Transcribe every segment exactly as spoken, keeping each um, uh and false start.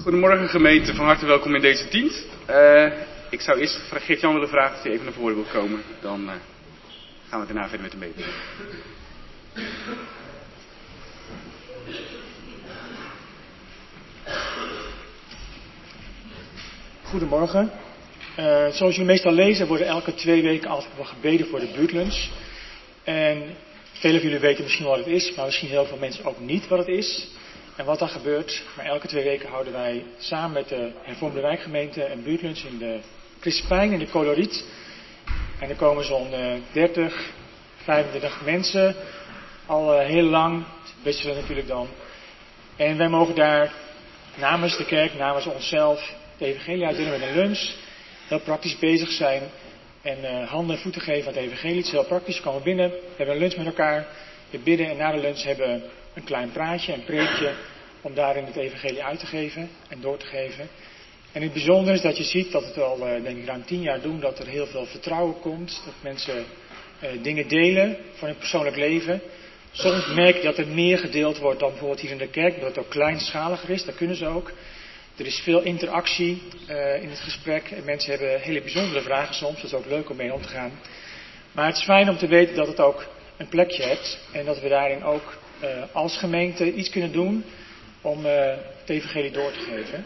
Goedemorgen gemeente, van harte welkom in deze dienst. Uh, ik zou eerst Geert-Jan willen vragen of hij even naar voren wil komen. Dan uh, gaan we daarna verder met de meeting. Goedemorgen. Uh, zoals jullie meestal lezen worden elke twee weken altijd wel gebeden voor de buurtlunch. En velen van jullie weten misschien wel wat het is, maar misschien heel veel mensen ook niet wat het is. En wat daar gebeurt, maar elke twee weken houden wij samen met de hervormde wijkgemeente een buurtlunch in de Crispijn in de Coloriet. En er komen zo'n uh, dertig, vijfentwintig mensen, al uh, heel lang, wisten we natuurlijk dan. En wij mogen daar namens de kerk, namens onszelf, de evangelie uitdelen met een lunch. Heel praktisch bezig zijn en uh, handen en voeten geven aan het evangelie. Het is heel praktisch, we komen binnen, we hebben een lunch met elkaar, we bidden en na de lunch hebben we een klein praatje, een preekje, om daarin het evangelie uit te geven en door te geven. En het bijzondere is dat je ziet dat het al, uh, denk ik, ruim tien jaar doen, dat er heel veel vertrouwen komt, dat mensen uh, dingen delen van hun persoonlijk leven. Soms merk je dat er meer gedeeld wordt dan bijvoorbeeld hier in de kerk, dat het ook kleinschaliger is, dat kunnen ze ook. Er is veel interactie uh, in het gesprek en mensen hebben hele bijzondere vragen soms, dat is ook leuk om mee om te gaan. Maar het is fijn om te weten dat het ook een plekje heeft en dat we daarin ook uh, als gemeente iets kunnen doen om uh, het evangelie door te geven.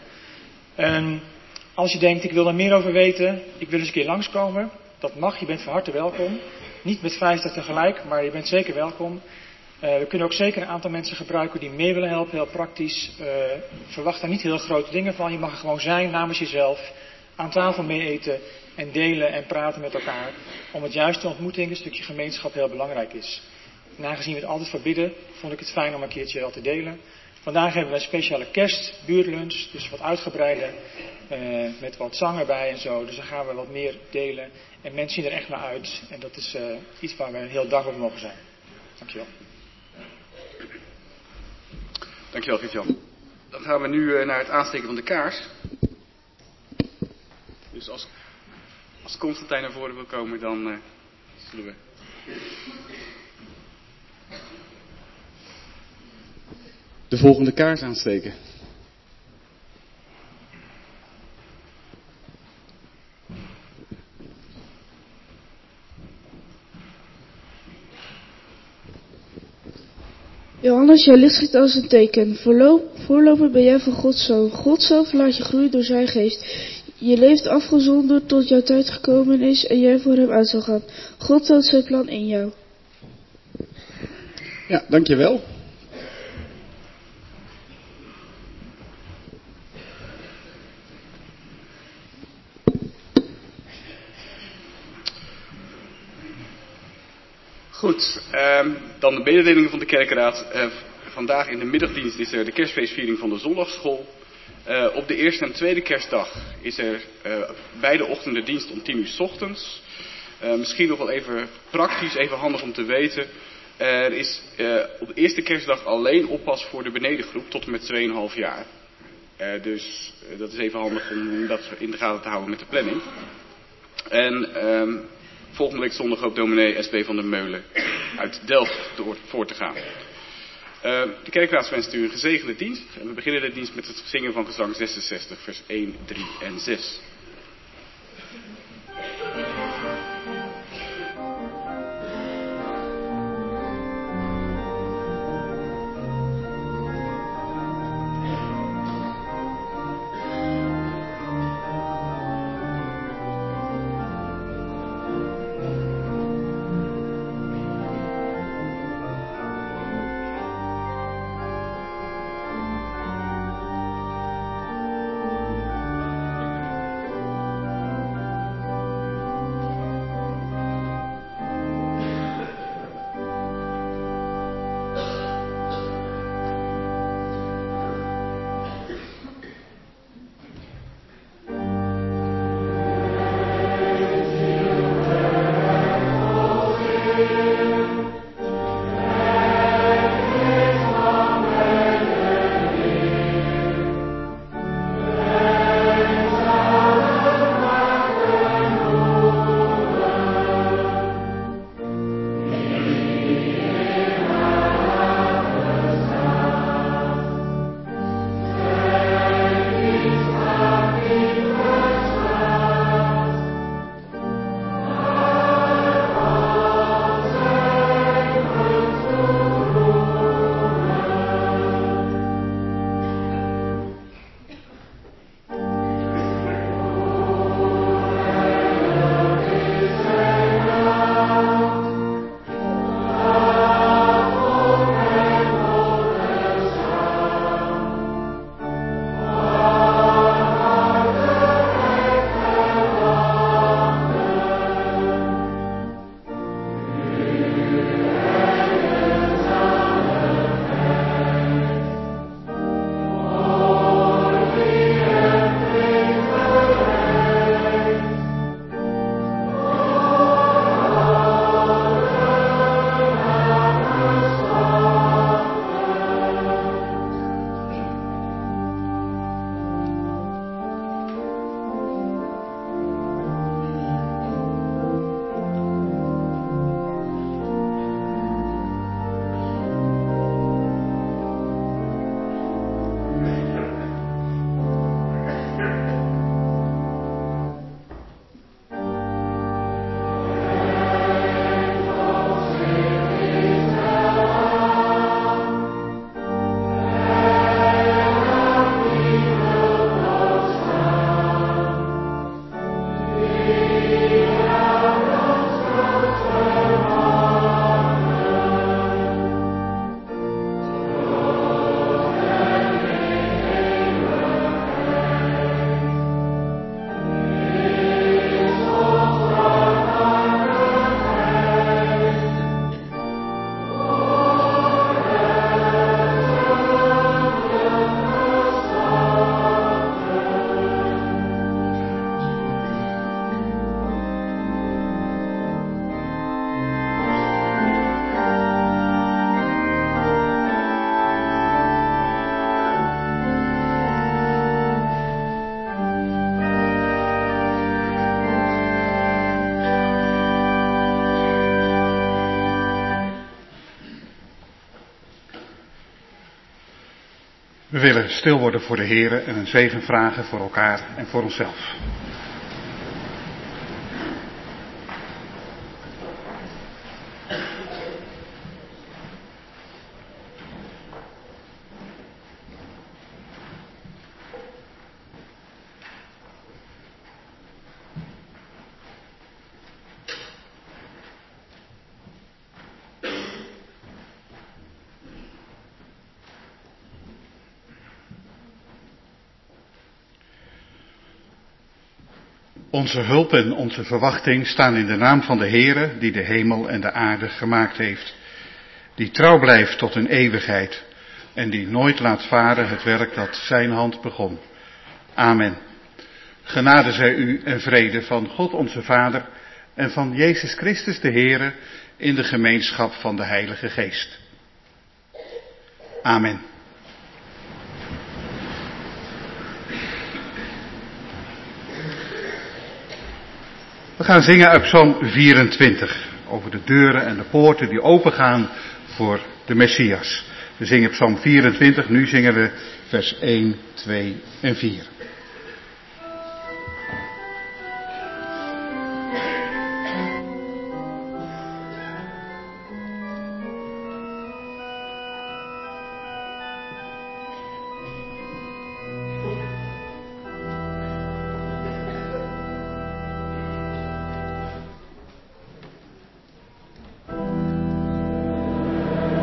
En als je denkt, ik wil er meer over weten, ik wil eens een keer langskomen, dat mag, je bent van harte welkom. Niet met vijftig tegelijk, maar je bent zeker welkom. Uh, we kunnen ook zeker een aantal mensen gebruiken die mee willen helpen, heel praktisch. Uh, verwacht daar niet heel grote dingen van. Je mag er gewoon zijn namens jezelf, aan tafel mee eten en delen en praten met elkaar. Om het juiste ontmoeting, een stukje gemeenschap heel belangrijk is. En aangezien we het altijd verbidden, vond ik het fijn om een keertje wel te delen. Vandaag hebben we een speciale kerstbuurtlunch, dus wat uitgebreider, uh, met wat zang erbij en zo. Dus dan gaan we wat meer delen en mensen zien er echt naar uit. En dat is uh, iets waar we heel dankbaar voor mogen zijn. Dankjewel. Dankjewel, Geert-Jan. Dan gaan we nu uh, naar het aansteken van de kaars. Dus als, als Constantijn naar voren wil komen, dan uh, zullen we... de volgende kaars aansteken. Johannes, jij licht schiet als een teken. Voorloop, voorloper ben jij van Gods Zoon. Gods zelf laat je groeien door zijn geest. Je leeft afgezonderd tot jouw tijd gekomen is en jij voor hem uit zal gaan. God houdt zijn plan in jou. Ja, dankjewel. Goed, um, dan de mededelingen van de kerkenraad. Uh, vandaag in de middagdienst is er de kerstfeestviering van de zondagschool. Uh, op de eerste en tweede kerstdag is er uh, beide ochtenden dienst om tien uur 's ochtends. Uh, misschien nog wel even praktisch, even handig om te weten. Er is uh, op de eerste kerstdag alleen oppas voor de benedengroep tot en met twee komma vijf jaar. Uh, dus uh, dat is even handig om dat in de gaten te houden met de planning. En... Um, Volgende week zondag ook dominee S B van der Meulen uit Delft door, voor te gaan. Uh, de kerkraad wenst u een gezegende dienst. En we beginnen de dienst met het zingen van gezang zesenzestig, vers één, drie en zes. We willen stil worden voor de Heere en een zegen vragen voor elkaar en voor onszelf. Onze hulp en onze verwachting staan in de naam van de Heere, die de hemel en de aarde gemaakt heeft, die trouw blijft tot een eeuwigheid en die nooit laat varen het werk dat zijn hand begon. Amen. Genade zij u en vrede van God onze Vader en van Jezus Christus de Heere in de gemeenschap van de Heilige Geest. Amen. We gaan zingen uit Psalm vierentwintig, over de deuren en de poorten die opengaan voor de Messias. We zingen Psalm vierentwintig, nu zingen we vers één, twee en vier.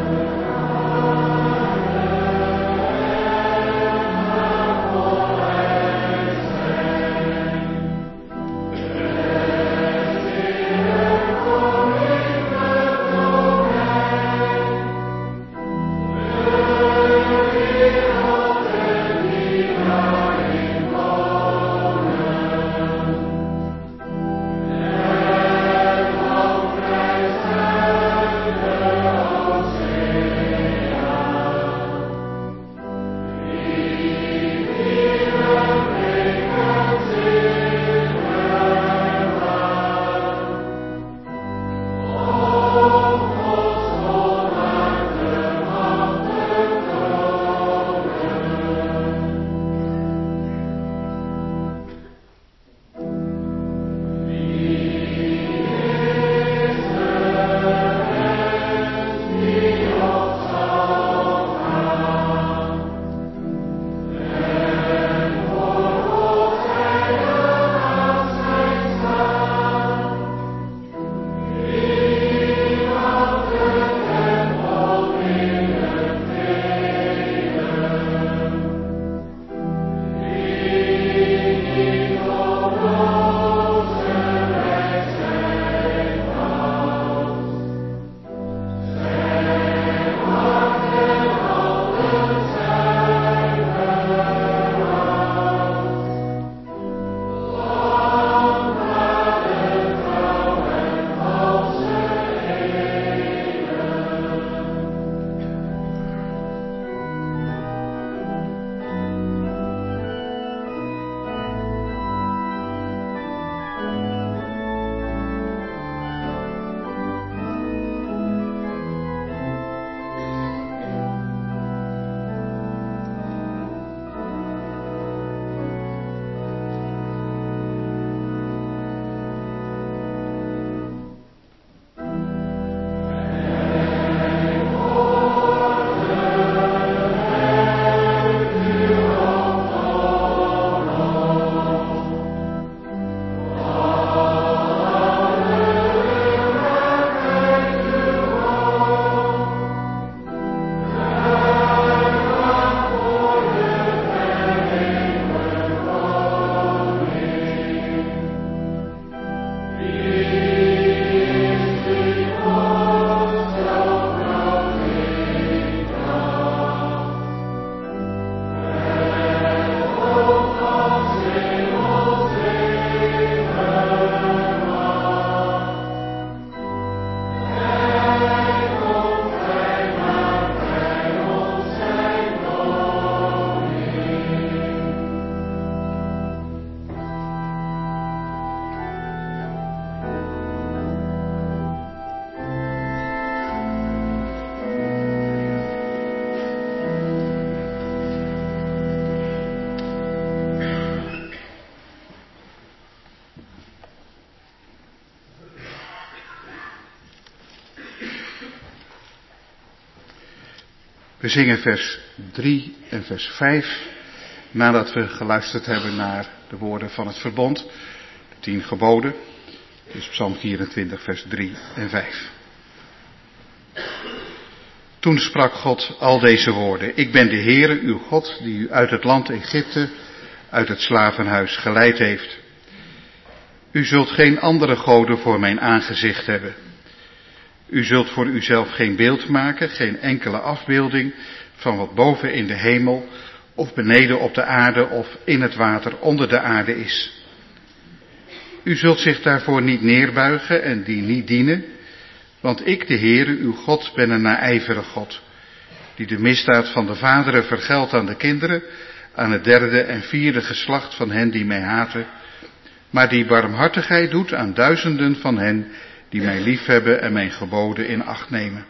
Amen. We zingen vers drie en vers vijf, nadat we geluisterd hebben naar de woorden van het verbond, de tien geboden. Dus Psalm vierentwintig, vers drie en vijf. Toen sprak God al deze woorden: Ik ben de Heere, uw God, die u uit het land Egypte, uit het slavenhuis geleid heeft. U zult geen andere goden voor mijn aangezicht hebben. U zult voor uzelf geen beeld maken, geen enkele afbeelding van wat boven in de hemel, of beneden op de aarde, of in het water onder de aarde is. U zult zich daarvoor niet neerbuigen en die niet dienen, want ik, de Heere, uw God, ben een naijverig God, die de misdaad van de vaderen vergeldt aan de kinderen, aan het derde en vierde geslacht van hen die mij haten, maar die barmhartigheid doet aan duizenden van hen die mij liefhebben en mijn geboden in acht nemen.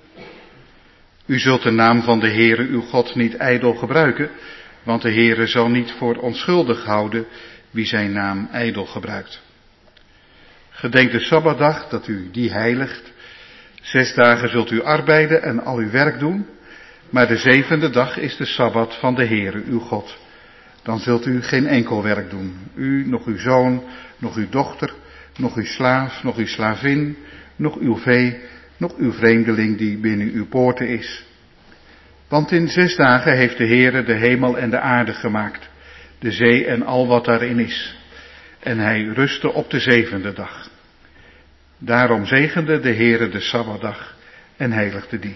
U zult de naam van de Heere uw God niet ijdel gebruiken, want de Heere zal niet voor onschuldig houden wie zijn naam ijdel gebruikt. Gedenk de Sabbatdag dat u die heiligt. Zes dagen zult u arbeiden en al uw werk doen, maar de zevende dag is de Sabbat van de Heere uw God. Dan zult u geen enkel werk doen, u, nog uw zoon, nog uw dochter, nog uw slaaf, nog uw slavin, nog uw vee, nog uw vreemdeling die binnen uw poorten is. Want in zes dagen heeft de Heere de hemel en de aarde gemaakt, de zee en al wat daarin is. En hij rustte op de zevende dag. Daarom zegende de Heere de Sabbatdag en heiligde die.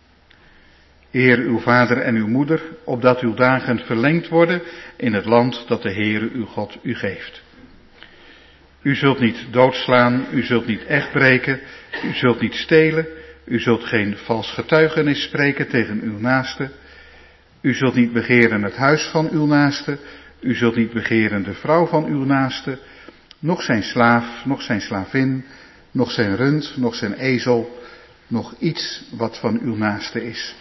Eer uw vader en uw moeder, opdat uw dagen verlengd worden in het land dat de Heere uw God u geeft. U zult niet doodslaan, u zult niet echt breken, u zult niet stelen, u zult geen vals getuigenis spreken tegen uw naaste. U zult niet begeren het huis van uw naaste, u zult niet begeren de vrouw van uw naaste, noch zijn slaaf, noch zijn slavin, noch zijn rund, noch zijn ezel, noch iets wat van uw naaste is.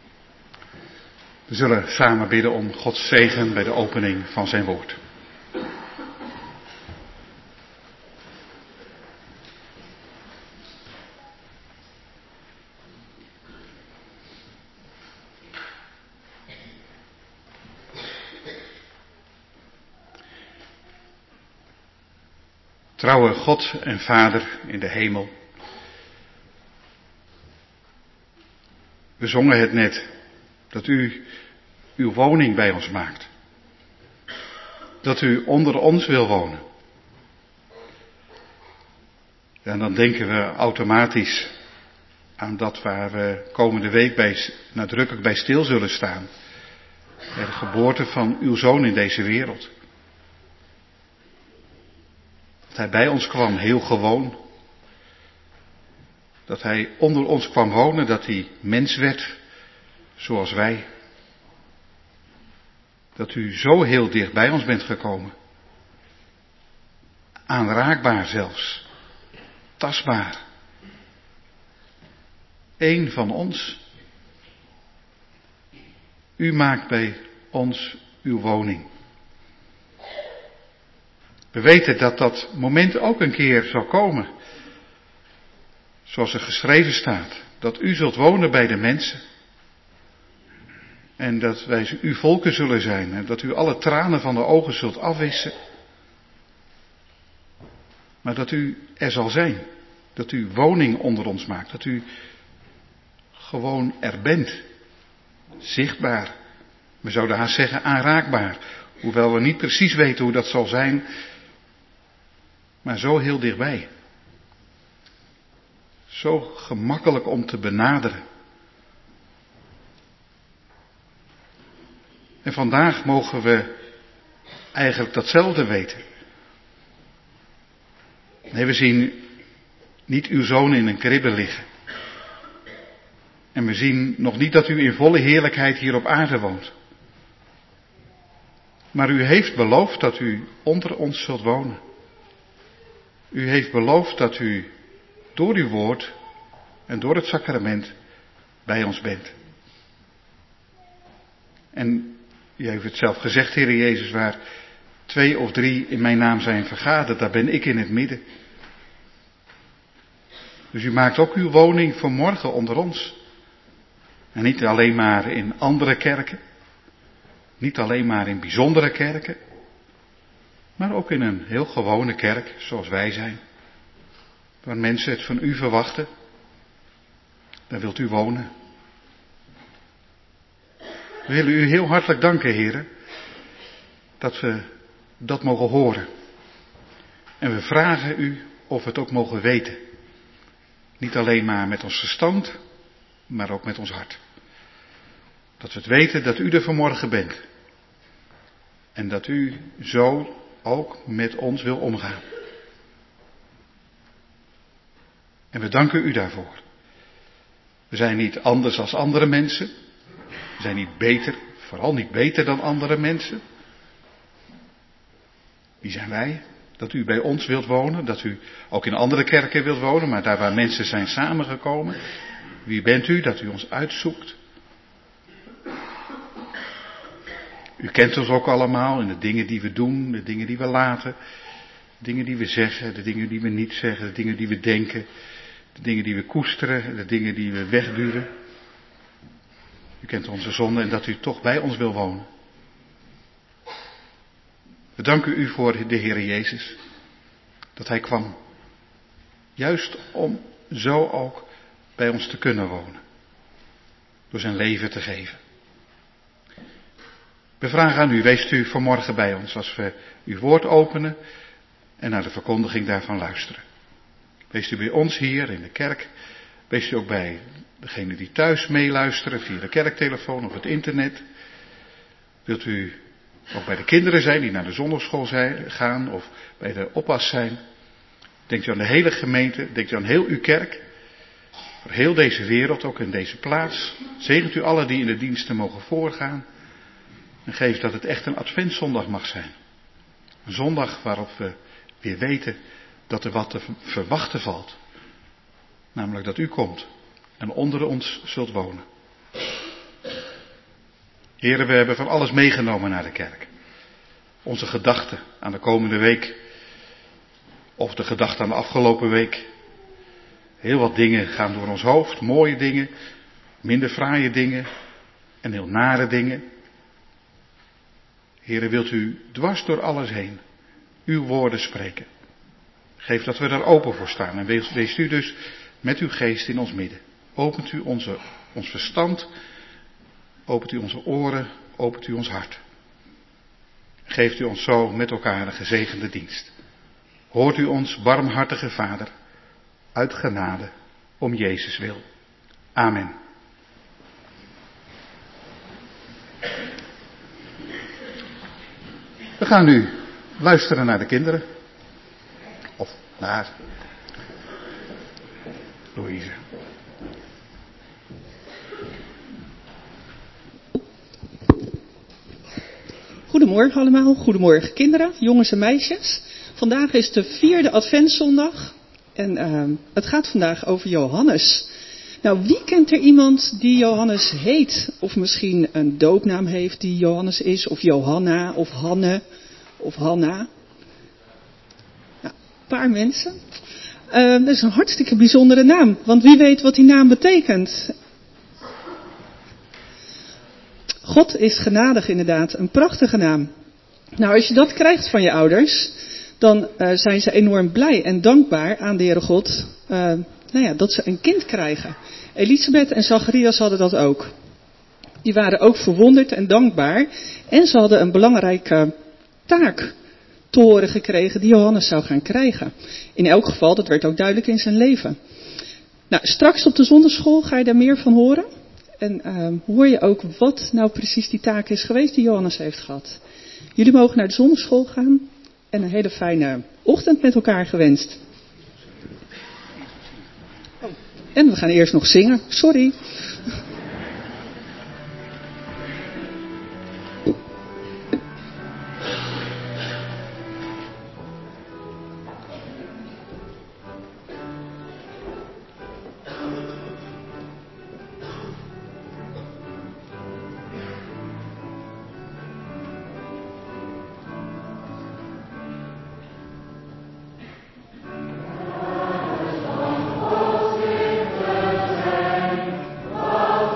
We zullen samen bidden om Gods zegen bij de opening van zijn woord. Trouwe God en Vader in de hemel. We zongen het net, dat u uw woning bij ons maakt. Dat u onder ons wil wonen. En dan denken we automatisch aan dat waar we komende week bij, nadrukkelijk bij stil zullen staan. Bij de geboorte van uw zoon in deze wereld. Dat hij bij ons kwam, heel gewoon. Dat hij onder ons kwam wonen, dat hij mens werd, zoals wij. Dat u zo heel dicht bij ons bent gekomen. Aanraakbaar zelfs. Tastbaar. Eén van ons. U maakt bij ons uw woning. We weten dat dat moment ook een keer zal komen. Zoals er geschreven staat. Dat u zult wonen bij de mensen. En dat wij uw volken zullen zijn. En dat u alle tranen van de ogen zult afwissen. Maar dat u er zal zijn. Dat u woning onder ons maakt. Dat u gewoon er bent. Zichtbaar. We zouden haast zeggen aanraakbaar. Hoewel we niet precies weten hoe dat zal zijn. Maar zo heel dichtbij. Zo gemakkelijk om te benaderen. En vandaag mogen we eigenlijk datzelfde weten. Nee, we zien niet uw zoon in een kribbe liggen. En we zien nog niet dat u in volle heerlijkheid hier op aarde woont. Maar u heeft beloofd dat u onder ons zult wonen. U heeft beloofd dat u door uw woord en door het sacrament bij ons bent. En u heeft het zelf gezegd, Heer Jezus, waar twee of drie in mijn naam zijn vergaderd, daar ben ik in het midden. Dus u maakt ook uw woning vanmorgen onder ons. En niet alleen maar in andere kerken, niet alleen maar in bijzondere kerken, maar ook in een heel gewone kerk zoals wij zijn. Waar mensen het van u verwachten, daar wilt u wonen. We willen u heel hartelijk danken, heren, dat we dat mogen horen. En we vragen u of we het ook mogen weten. Niet alleen maar met ons verstand, maar ook met ons hart. Dat we het weten dat u er vanmorgen bent. En dat u zo ook met ons wil omgaan. En we danken u daarvoor. We zijn niet anders als andere mensen. We zijn niet beter, vooral niet beter dan andere mensen. Wie zijn wij? Dat u bij ons wilt wonen, dat u ook in andere kerken wilt wonen, maar daar waar mensen zijn samengekomen. Wie bent u dat u ons uitzoekt? U kent ons ook allemaal in de dingen die we doen, de dingen die we laten, de dingen die we zeggen, de dingen die we niet zeggen, de dingen die we denken, de dingen die we koesteren, de dingen die we wegduwen. U kent onze zonde en dat u toch bij ons wil wonen. We danken u voor de Heere Jezus, dat Hij kwam. Juist om zo ook bij ons te kunnen wonen. Door zijn leven te geven. We vragen aan u, wees u vanmorgen bij ons als we uw woord openen en naar de verkondiging daarvan luisteren. Wees u bij ons hier in de kerk. Wees u ook bij degenen die thuis meeluisteren via de kerktelefoon of het internet. Wilt u ook bij de kinderen zijn die naar de zondagschool zijn, gaan of bij de oppas zijn. Denkt u aan de hele gemeente, denkt u aan heel uw kerk. Voor heel deze wereld, ook in deze plaats. Zegent u allen die in de diensten mogen voorgaan. En geef dat het echt een adventszondag mag zijn. Een zondag waarop we weer weten dat er wat te verwachten valt. Namelijk dat u komt en onder ons zult wonen. Heren, we hebben van alles meegenomen naar de kerk. Onze gedachten aan de komende week. Of de gedachten aan de afgelopen week. Heel wat dingen gaan door ons hoofd. Mooie dingen, minder fraaie dingen en heel nare dingen. Heren, wilt u dwars door alles heen uw woorden spreken. Geef dat we daar open voor staan. En wees, wees u dus met uw geest in ons midden. Opent u onze, ons verstand. Opent u onze oren. Opent u ons hart. Geeft u ons zo met elkaar een gezegende dienst. Hoort u ons, barmhartige Vader, uit genade, om Jezus wil. Amen. We gaan nu luisteren naar de kinderen. Of naar Louise. Goedemorgen allemaal, goedemorgen kinderen, jongens en meisjes. Vandaag is de vierde adventszondag en uh, het gaat vandaag over Johannes. Nou, wie kent er iemand die Johannes heet? Of misschien een doopnaam heeft die Johannes is, of Johanna, of Hanne, of Hanna? Nou, een paar mensen. Uh, dat is een hartstikke bijzondere naam, want wie weet wat die naam betekent? God is genadig inderdaad, een prachtige naam. Nou, als je dat krijgt van je ouders, dan uh, zijn ze enorm blij en dankbaar aan de Heere God, uh, nou ja, dat ze een kind krijgen. Elisabeth en Zacharias hadden dat ook. Die waren ook verwonderd en dankbaar en ze hadden een belangrijke taak te horen gekregen die Johannes zou gaan krijgen. In elk geval, dat werd ook duidelijk in zijn leven. Nou, straks op de zondagschool ga je daar meer van horen. En uh, hoor je ook wat nou precies die taak is geweest die Johannes heeft gehad. Jullie mogen naar de zondagschool gaan en een hele fijne ochtend met elkaar gewenst. Oh, en we gaan eerst nog zingen, sorry. Oh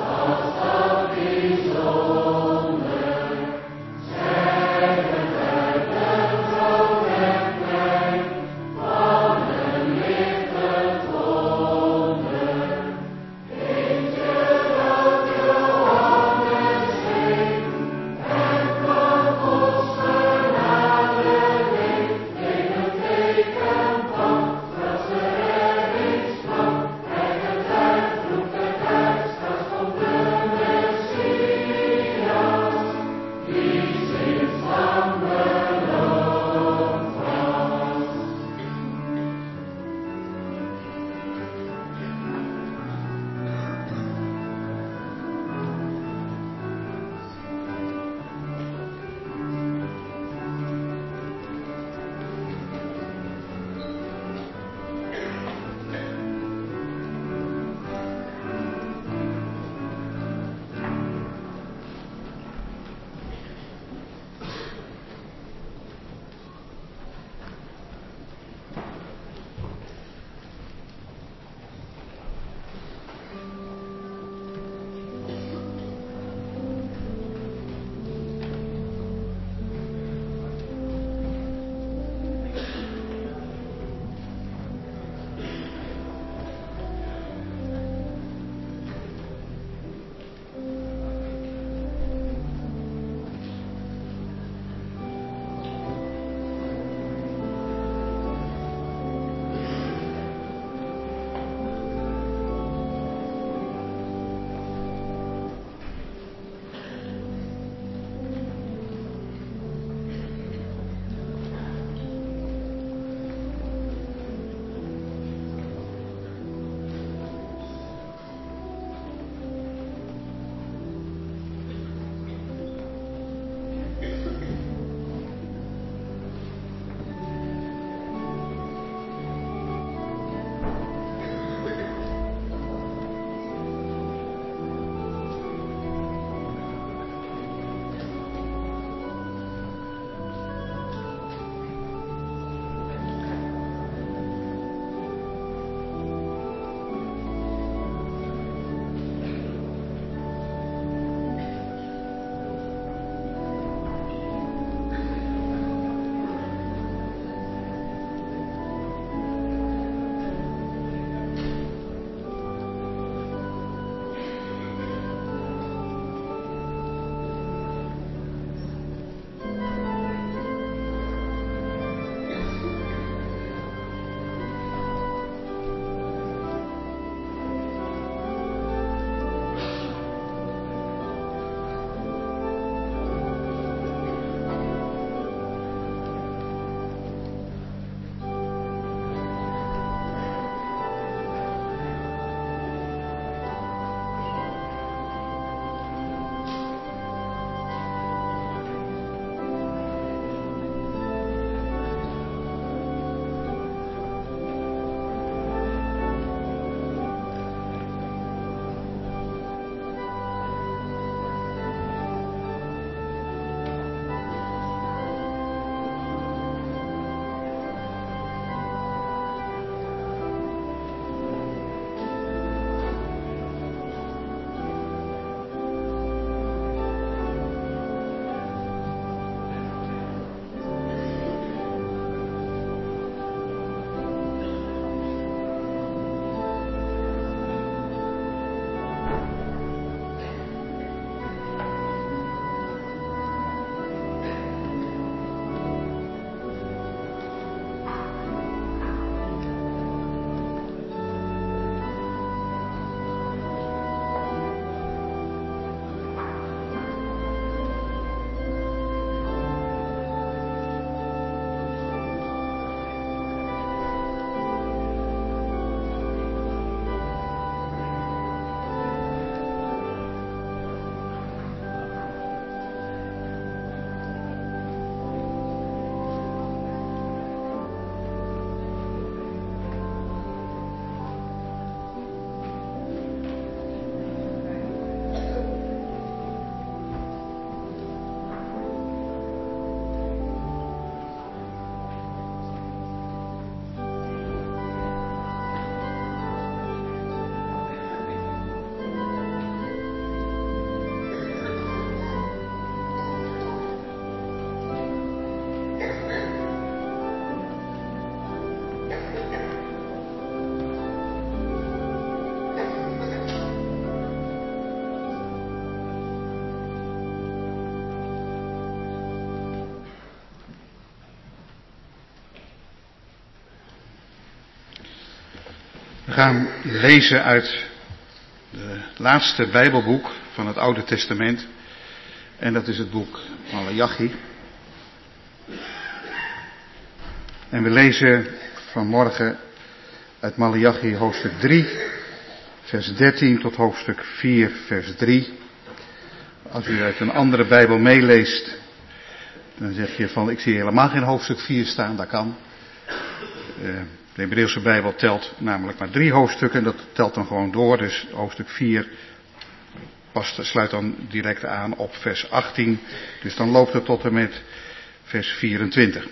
gaan lezen uit het laatste Bijbelboek van het Oude Testament. En dat is het boek Maleachi. En we lezen vanmorgen uit Maleachi hoofdstuk drie, vers dertien tot hoofdstuk vier, vers drie. Als u uit een andere Bijbel meeleest, dan zeg je van, ik zie helemaal geen hoofdstuk vier staan, dat kan. Uh, de Hebreeuwse Bijbel telt namelijk maar drie hoofdstukken, dat telt dan gewoon door, dus hoofdstuk vier past, sluit dan direct aan op vers achttien, dus dan loopt het tot en met vers vierentwintig.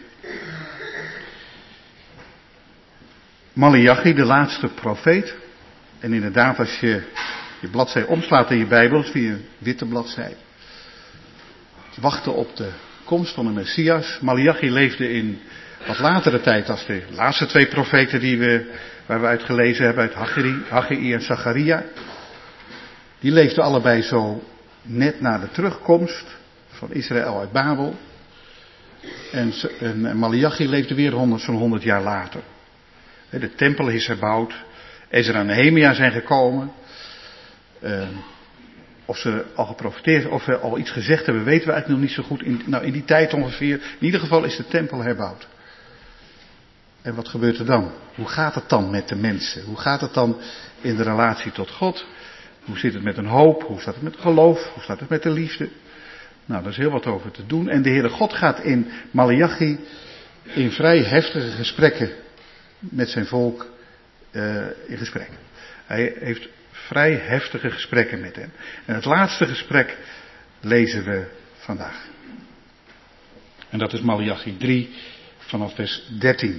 Maleachi, de laatste profeet, en inderdaad als je je bladzij omslaat in je Bijbel, zie je een witte bladzij. Wachten op de komst van de Messias. Maleachi leefde in wat latere tijd als de laatste twee profeten die we, waar we uit gelezen hebben, uit Haggai en Zacharia. Die leefden allebei zo net na de terugkomst van Israël uit Babel. En, en Maleachi leefde weer honderd, zo'n honderd jaar later. De tempel is herbouwd. Ezra en Nehemia zijn gekomen. Uh, of ze al geprofiteerd, of we al iets gezegd hebben, weten we eigenlijk nog niet zo goed. In, nou, in die tijd ongeveer. In ieder geval is de tempel herbouwd. En wat gebeurt er dan? Hoe gaat het dan met de mensen? Hoe gaat het dan in de relatie tot God? Hoe zit het met een hoop? Hoe staat het met geloof? Hoe staat het met de liefde? Nou, daar is heel wat over te doen. En de Heere God gaat in Maleachi in vrij heftige gesprekken met zijn volk uh, in gesprek. Hij heeft vrij heftige gesprekken met hen. En het laatste gesprek lezen we vandaag. En dat is Maleachi drie vanaf vers dertien.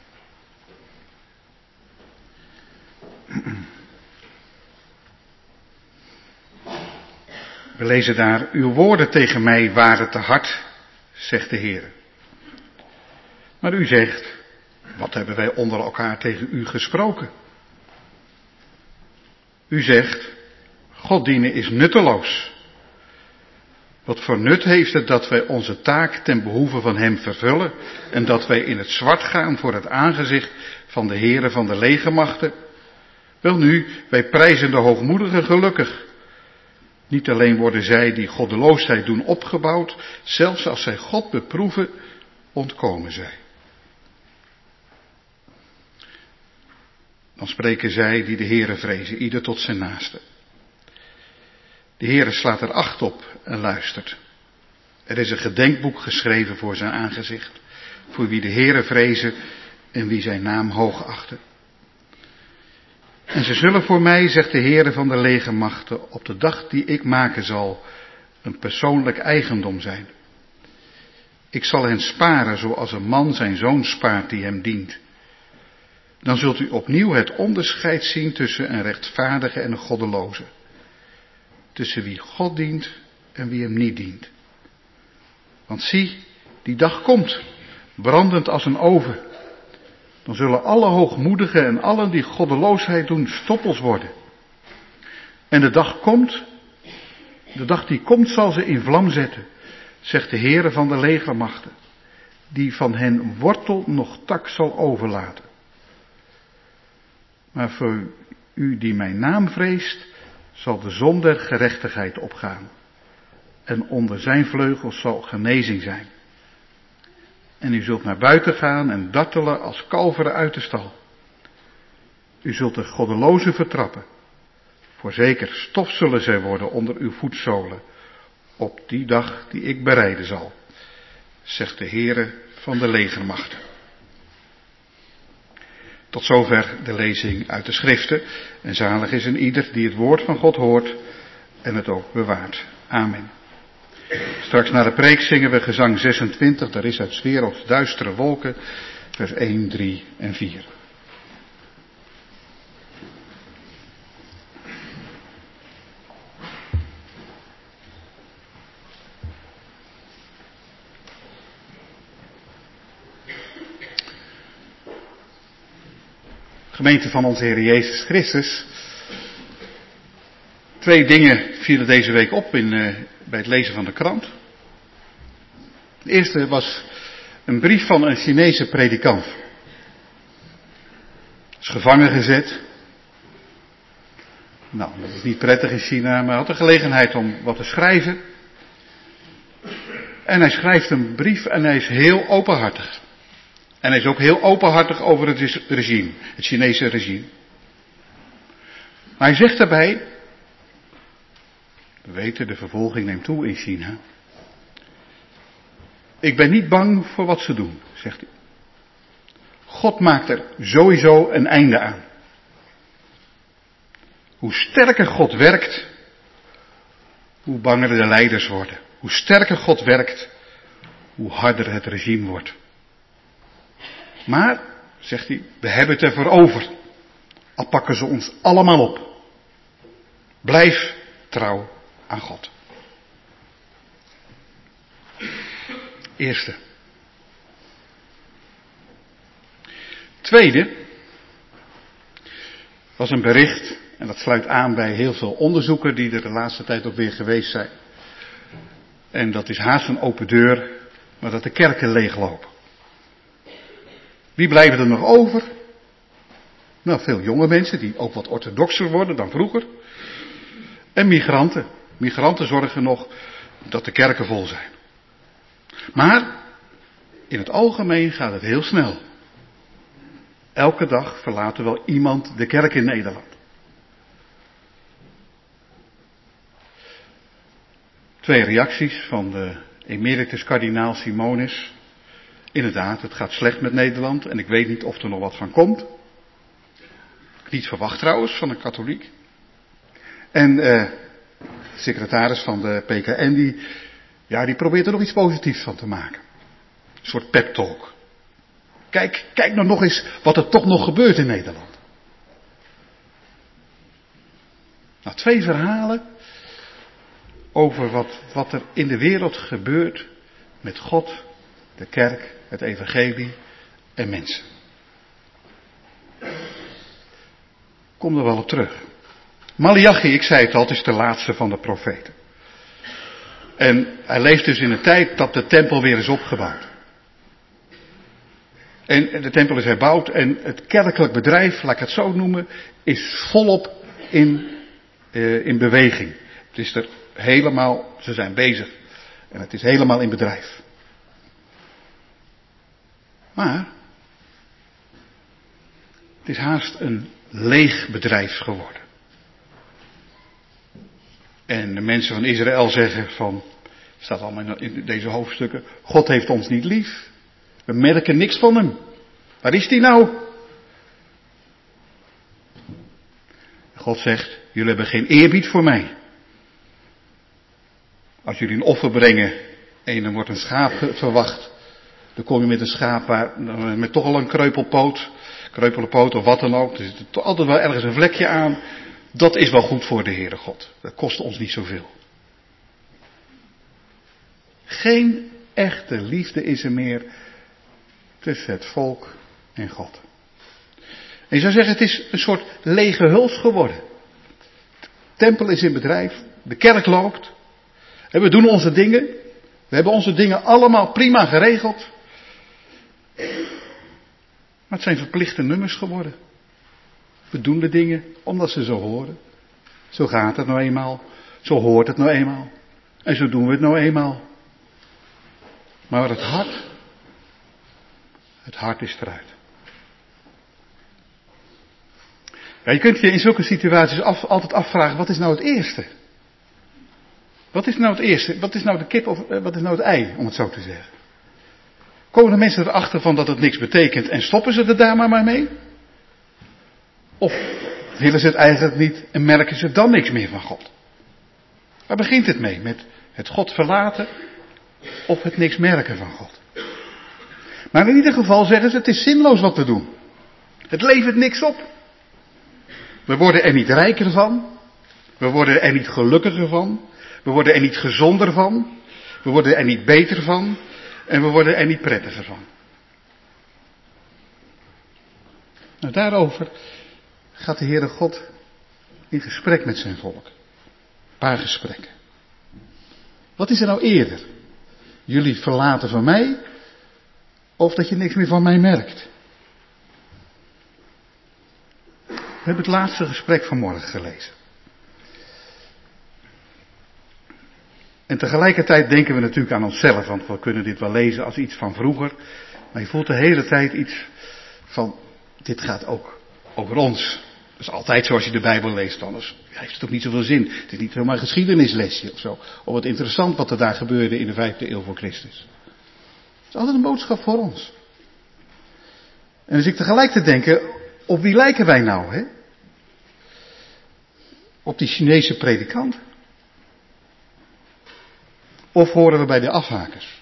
We lezen daar: uw woorden tegen mij waren te hard, zegt de Heer. Maar u zegt, wat hebben wij onder elkaar tegen u gesproken? U zegt, God dienen is nutteloos. Wat voor nut heeft het dat wij onze taak ten behoeve van hem vervullen en dat wij in het zwart gaan voor het aangezicht van de Heere van de legermachten? Welnu, wij prijzen de hoogmoedigen gelukkig. Niet alleen worden zij die goddeloosheid doen opgebouwd, zelfs als zij God beproeven, ontkomen zij. Dan spreken zij die de Heere vrezen, ieder tot zijn naaste. De Heere slaat er acht op en luistert. Er is een gedenkboek geschreven voor zijn aangezicht, voor wie de Heere vrezen en wie zijn naam hoog achten. En ze zullen voor mij, zegt de Heere van de legermachten, op de dag die ik maken zal, een persoonlijk eigendom zijn. Ik zal hen sparen zoals een man zijn zoon spaart die hem dient. Dan zult u opnieuw het onderscheid zien tussen een rechtvaardige en een goddeloze. Tussen wie God dient en wie hem niet dient. Want zie, die dag komt, brandend als een oven. Dan zullen alle hoogmoedigen en allen die goddeloosheid doen stoppels worden. En de dag komt, de dag die komt zal ze in vlam zetten, zegt de Heere van de legermachten, die van hen wortel nog tak zal overlaten. Maar voor u die mijn naam vreest, zal de zon der gerechtigheid opgaan. En onder zijn vleugels zal genezing zijn. En u zult naar buiten gaan en dartelen als kalveren uit de stal. U zult de goddelozen vertrappen. Voorzeker stof zullen zij worden onder uw voetzolen, op die dag die ik bereiden zal, zegt de Heere van de legermachten. Tot zover de lezing uit de schriften. En zalig is een ieder die het woord van God hoort en het ook bewaart. Amen. Straks na de preek zingen we gezang zesentwintig, daar is uit 's werelds duistere wolken, vers één, drie en vier. Gemeente van onze Heer Jezus Christus. Twee dingen vielen deze week op in, uh, bij het lezen van de krant. De eerste was een brief van een Chinese predikant. Is gevangen gezet Nou, dat is niet prettig in China, maar hij had de gelegenheid om wat te schrijven. En hij schrijft een brief en hij is heel openhartig. En hij is ook heel openhartig over het regime, het Chinese regime. Maar hij zegt daarbij, we weten de vervolging neemt toe in China. Ik ben niet bang voor wat ze doen, zegt hij. God maakt er sowieso een einde aan. Hoe sterker God werkt, hoe banger de leiders worden. Hoe sterker God werkt, hoe harder het regime wordt. Maar, zegt hij, we hebben het ervoor over. Al pakken ze ons allemaal op. Blijf trouw aan God. Eerste. Tweede was een bericht, en dat sluit aan bij heel veel onderzoeken die er de laatste tijd ook weer geweest zijn. En dat is haast een open deur, maar dat de kerken leeglopen. Wie blijven er nog over? Nou, veel jonge mensen die ook wat orthodoxer worden dan vroeger. En migranten. Migranten zorgen nog dat de kerken vol zijn. Maar in het algemeen gaat het heel snel. Elke dag verlaat er wel iemand de kerk in Nederland. Twee reacties van de emeritus kardinaal Simonis. Inderdaad, het gaat slecht met Nederland en ik weet niet of er nog wat van komt. Niet verwacht trouwens van een katholiek. En eh, de secretaris van de P K N die, ja, die probeert er nog iets positiefs van te maken. Een soort pep talk. Kijk, kijk nou nog eens wat er toch nog gebeurt in Nederland. Nou, twee verhalen over wat, wat er in de wereld gebeurt met God, de kerk, het evangelie en mensen. Kom er wel op terug. Maleachi, ik zei het al, het is de laatste van de profeten. En hij leeft dus in een tijd dat de tempel weer is opgebouwd. En de tempel is herbouwd en het kerkelijk bedrijf, laat ik het zo noemen, is volop in, uh, in beweging. Het is er helemaal, ze zijn bezig. En het is helemaal in bedrijf. Maar het is haast een leeg bedrijf geworden. En de mensen van Israël zeggen van, staat allemaal in deze hoofdstukken, God heeft ons niet lief. We merken niks van hem. Waar is die nou? God zegt, jullie hebben geen eerbied voor mij. Als jullie een offer brengen en er wordt een schaap verwacht, dan kom je met een schaap waar, met toch al een kreupelpoot, kreupelenpoot of wat dan ook. Er zit er altijd wel ergens een vlekje aan. Dat is wel goed voor de Heere God. Dat kost ons niet zoveel. Geen echte liefde is er meer tussen het volk en God. En je zou zeggen, het is een soort lege huls geworden. De tempel is in bedrijf, de kerk loopt. En we doen onze dingen. We hebben onze dingen allemaal prima geregeld. Maar het zijn verplichte nummers geworden. We doen de dingen omdat ze zo horen. Zo gaat het nou eenmaal. Zo hoort het nou eenmaal. En zo doen we het nou eenmaal. Maar het hart, het hart is eruit. Ja, je kunt je in zulke situaties af, altijd afvragen, wat is nou het eerste? Wat is nou het eerste? Wat is nou de kip of wat is nou het ei, om het zo te zeggen? Komen de mensen erachter van dat het niks betekent en stoppen ze er daar maar, maar mee? Of willen ze het eigenlijk niet en merken ze dan niks meer van God? Waar begint het mee? Met het God verlaten of het niks merken van God? Maar in ieder geval zeggen ze, het is zinloos wat we doen. Het levert niks op. We worden er niet rijker van. We worden er niet gelukkiger van. We worden er niet gezonder van. We worden er niet beter van. En we worden er niet prettiger van. Nou, daarover gaat de Heere God in gesprek met zijn volk. Een paar gesprekken. Wat is er nou eerder? Jullie verlaten van mij? Of dat je niks meer van mij merkt? We hebben het laatste gesprek vanmorgen gelezen. En tegelijkertijd denken we natuurlijk aan onszelf, want we kunnen dit wel lezen als iets van vroeger. Maar je voelt de hele tijd iets van, dit gaat ook over ons. Dat is altijd zo als je de Bijbel leest, anders heeft het ook niet zoveel zin. Het is niet zomaar een geschiedenislesje of zo. Of wat interessant wat er daar gebeurde in de vijfde eeuw voor Christus. Het is altijd een boodschap voor ons. En dus ik tegelijk te denken, op wie lijken wij nou, hè? Op die Chinese predikant? Of horen we bij de afhakers?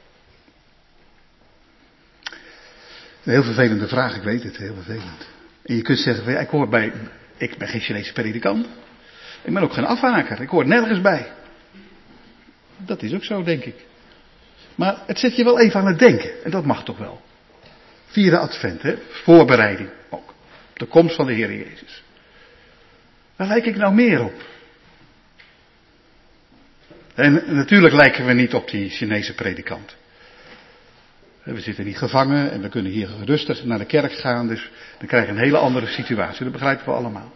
Een heel vervelende vraag, ik weet het, heel vervelend. En je kunt zeggen, ik hoor bij, ik ben geen Chinese predikant. Ik ben ook geen afhaker, ik hoor nergens bij. Dat is ook zo, denk ik. Maar het zet je wel even aan het denken, en dat mag toch wel. Vierde advent, hè? Voorbereiding ook. De komst van de Heer Jezus. Waar lijk ik nou meer op? En natuurlijk lijken we niet op die Chinese predikant. We zitten niet gevangen en we kunnen hier rustig naar de kerk gaan, dus dan krijg je een hele andere situatie. Dat begrijpen we allemaal.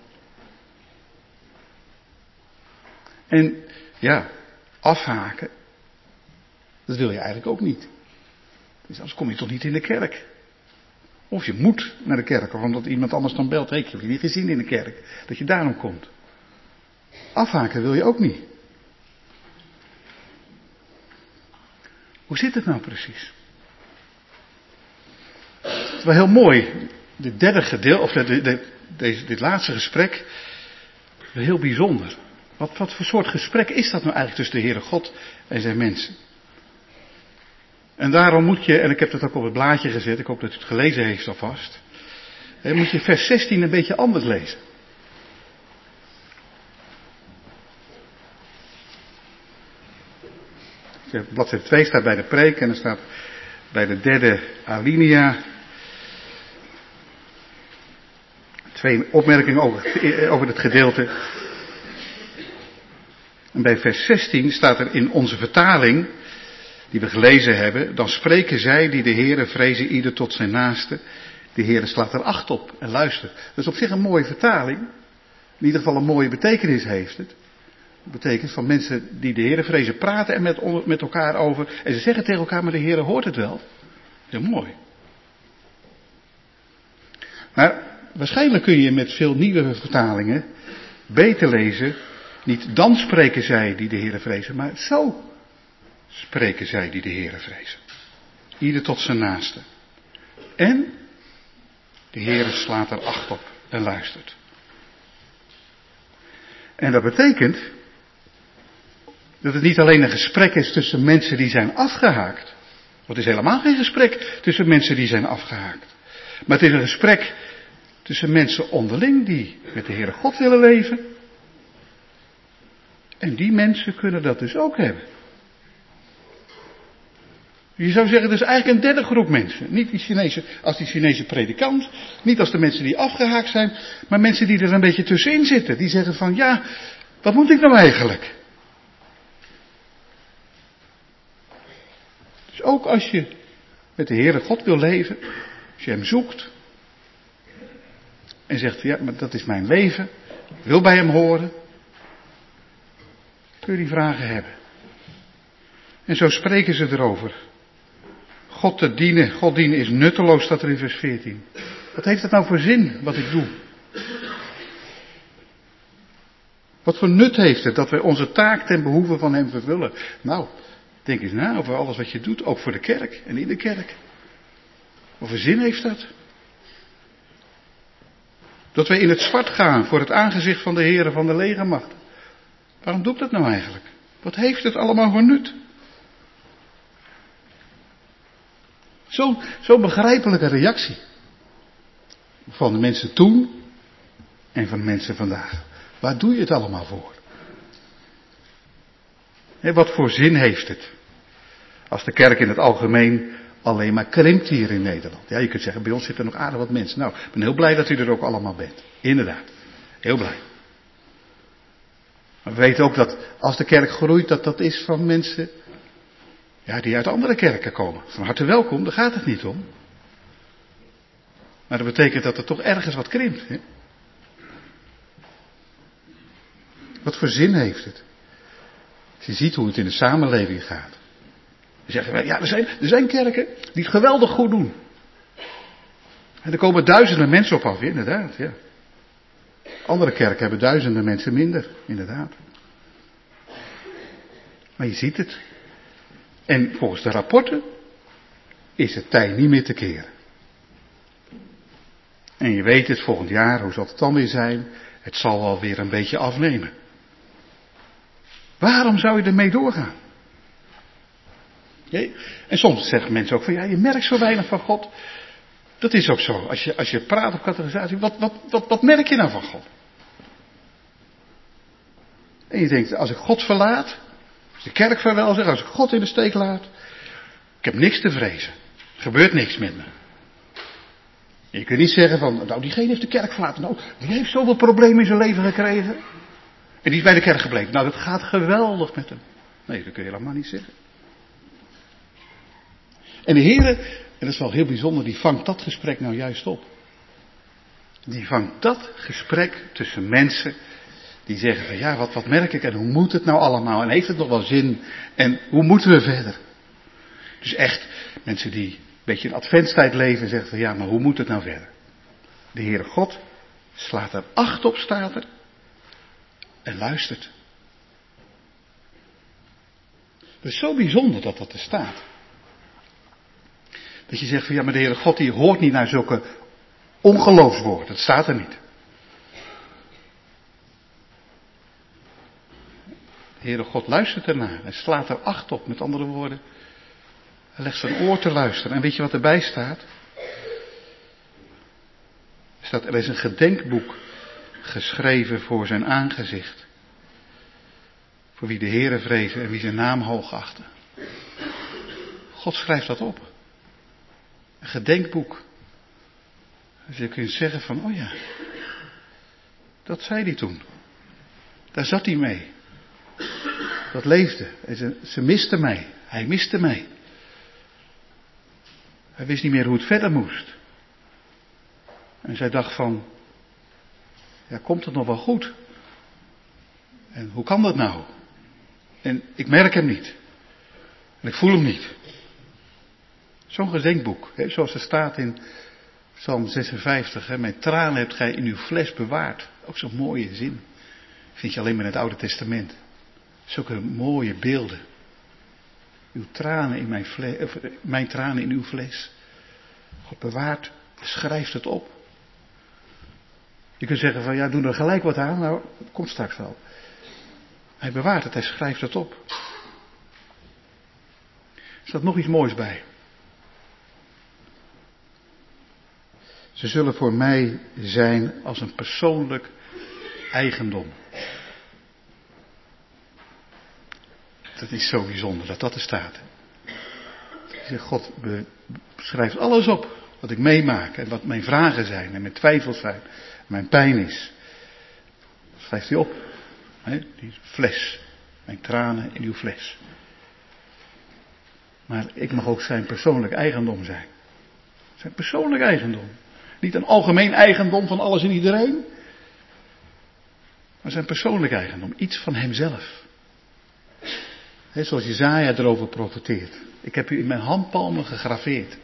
En ja, afhaken, dat wil je eigenlijk ook niet. Dus anders kom je toch niet in de kerk. Of je moet naar de kerk, of omdat iemand anders dan belt, hey, ik heb je niet gezien in de kerk, dat je daarom komt. Afhaken wil je ook niet. Hoe zit het nou precies? Het is wel heel mooi. Dit derde gedeelte, of de, de, de, deze, dit laatste gesprek, heel bijzonder. Wat, wat voor soort gesprek is dat nou eigenlijk tussen de Heere God en zijn mensen? En daarom moet je, en ik heb het ook op het blaadje gezet, ik hoop dat u het gelezen heeft alvast. Dan moet je vers zestien een beetje anders lezen. Bladzijde twee staat bij de preek en er staat bij de derde alinea twee opmerkingen over, over het gedeelte. En bij vers zestien staat er in onze vertaling, die we gelezen hebben, dan spreken zij die de Heere vrezen ieder tot zijn naaste. De Heere slaat er acht op en luistert. Dat is op zich een mooie vertaling. In ieder geval een mooie betekenis heeft het. Dat betekent van mensen die de Heere vrezen praten en met, met elkaar over. En ze zeggen tegen elkaar, maar de Heere hoort het wel. Heel mooi. Maar waarschijnlijk kun je met veel nieuwe vertalingen beter lezen. Niet dan spreken zij die de Heere vrezen, maar zo spreken zij die de Heere vrezen. Ieder tot zijn naaste. En de Heere slaat er acht op en luistert. En dat betekent dat het niet alleen een gesprek is tussen mensen die zijn afgehaakt. Want het is helemaal geen gesprek tussen mensen die zijn afgehaakt. Maar het is een gesprek tussen mensen onderling die met de Heere God willen leven. En die mensen kunnen dat dus ook hebben. Je zou zeggen, er is eigenlijk een derde groep mensen. Niet die Chinese, als die Chinese predikant, niet als de mensen die afgehaakt zijn, maar mensen die er een beetje tussenin zitten. Die zeggen van, ja, wat moet ik nou eigenlijk? Dus ook als je met de Heere God wil leven, als je hem zoekt en zegt, ja, maar dat is mijn leven, ik wil bij hem horen, kun je die vragen hebben. En zo spreken ze erover. God te dienen, God dienen is nutteloos, staat er in vers veertien. Wat heeft het nou voor zin, wat ik doe? Wat voor nut heeft het dat wij onze taak ten behoeve van hem vervullen? Nou, denk eens na over alles wat je doet, ook voor de kerk en in de kerk. Wat voor zin heeft dat? Dat wij in het zwart gaan voor het aangezicht van de Heere van de legermacht. Waarom doe ik dat nou eigenlijk? Wat heeft het allemaal voor nut? Zo'n zo begrijpelijke reactie. Van de mensen toen en van de mensen vandaag. Waar doe je het allemaal voor? He, wat voor zin heeft het? Als de kerk in het algemeen alleen maar krimpt hier in Nederland. Ja, je kunt zeggen, bij ons zitten nog aardig wat mensen. Nou, ik ben heel blij dat u er ook allemaal bent. Inderdaad. Heel blij. Maar we weten ook dat als de kerk groeit, dat dat is van mensen, ja, die uit andere kerken komen. Van harte welkom, daar gaat het niet om. Maar dat betekent dat er toch ergens wat krimpt. Hè? Wat voor zin heeft het? Als je ziet hoe het in de samenleving gaat. Dan zeggen we, ja, er zijn, er zijn kerken die het geweldig goed doen. En er komen duizenden mensen op af, inderdaad, ja. Andere kerken hebben duizenden mensen minder, inderdaad. Maar je ziet het. En volgens de rapporten is het tij niet meer te keren. En je weet het, volgend jaar, hoe zal het dan weer zijn? Het zal wel weer een beetje afnemen. Waarom zou je ermee doorgaan? Ja, en soms zeggen mensen ook van, ja, je merkt zo weinig van God. Dat is ook zo. Als je, als je praat op categorisatie, wat, wat, wat, wat merk je nou van God? En je denkt, als ik God verlaat, als de kerk vaarwel zegt, als ik God in de steek laat, ik heb niks te vrezen. Er gebeurt niks met me. En je kunt niet zeggen van, nou diegene heeft de kerk verlaten, nou die heeft zoveel problemen in zijn leven gekregen. En die is bij de kerk gebleven. Nou dat gaat geweldig met hem. Nee, dat kun je helemaal niet zeggen. En de Heere, en dat is wel heel bijzonder, die vangt dat gesprek nou juist op. Die vangt dat gesprek tussen mensen die zeggen van ja, wat, wat merk ik en hoe moet het nou allemaal en heeft het nog wel zin en hoe moeten we verder? Dus echt, mensen die een beetje in adventstijd leven zeggen van ja, maar hoe moet het nou verder? De Heere God slaat er acht op, staat er, en luistert. Het is zo bijzonder dat dat er staat. Dat je zegt van ja, maar de Heere God die hoort niet naar zulke ongeloofswoorden. Dat staat er niet. De Heere God luistert ernaar. Hij slaat er acht op. Met andere woorden. Hij legt zijn oor te luisteren. En weet je wat erbij staat? Er staat, er is een gedenkboek geschreven voor zijn aangezicht. Voor wie de Heere vrezen en wie zijn naam hoogachten. God schrijft dat op. Een gedenkboek. Dus je kunt zeggen van, oh ja, dat zei hij toen. Daar zat hij mee. Dat leefde. En ze, ze miste mij. Hij miste mij. Hij wist niet meer hoe het verder moest. En zij dacht van, ja, komt het nog wel goed? En hoe kan dat nou? En ik merk hem niet. En ik voel hem niet. Zo'n gedenkboek, hè, zoals er staat in Psalm zesenvijftig. Hè, mijn tranen hebt gij in uw fles bewaard. Ook zo'n mooie zin. Vind je alleen maar in het Oude Testament. Zulke mooie beelden. Uw tranen in mijn fles, of mijn tranen in uw fles. God bewaart, schrijft het op. Je kunt zeggen van ja, doe er gelijk wat aan. Nou, dat komt straks wel. Hij bewaart het, hij schrijft het op. Er staat nog iets moois bij. Ze zullen voor mij zijn als een persoonlijk eigendom. Dat is zo bijzonder dat dat er staat. God schrijft alles op wat ik meemaak en wat mijn vragen zijn en mijn twijfels zijn, mijn pijn is. Dat schrijft hij op. He, die fles, mijn tranen in uw fles. Maar ik mag ook zijn persoonlijk eigendom zijn. Zijn persoonlijk eigendom. Niet een algemeen eigendom van alles en iedereen. Maar zijn persoonlijk eigendom. Iets van hemzelf. He, zoals Jesaja erover profeteert. Ik heb u in mijn handpalmen gegraveerd.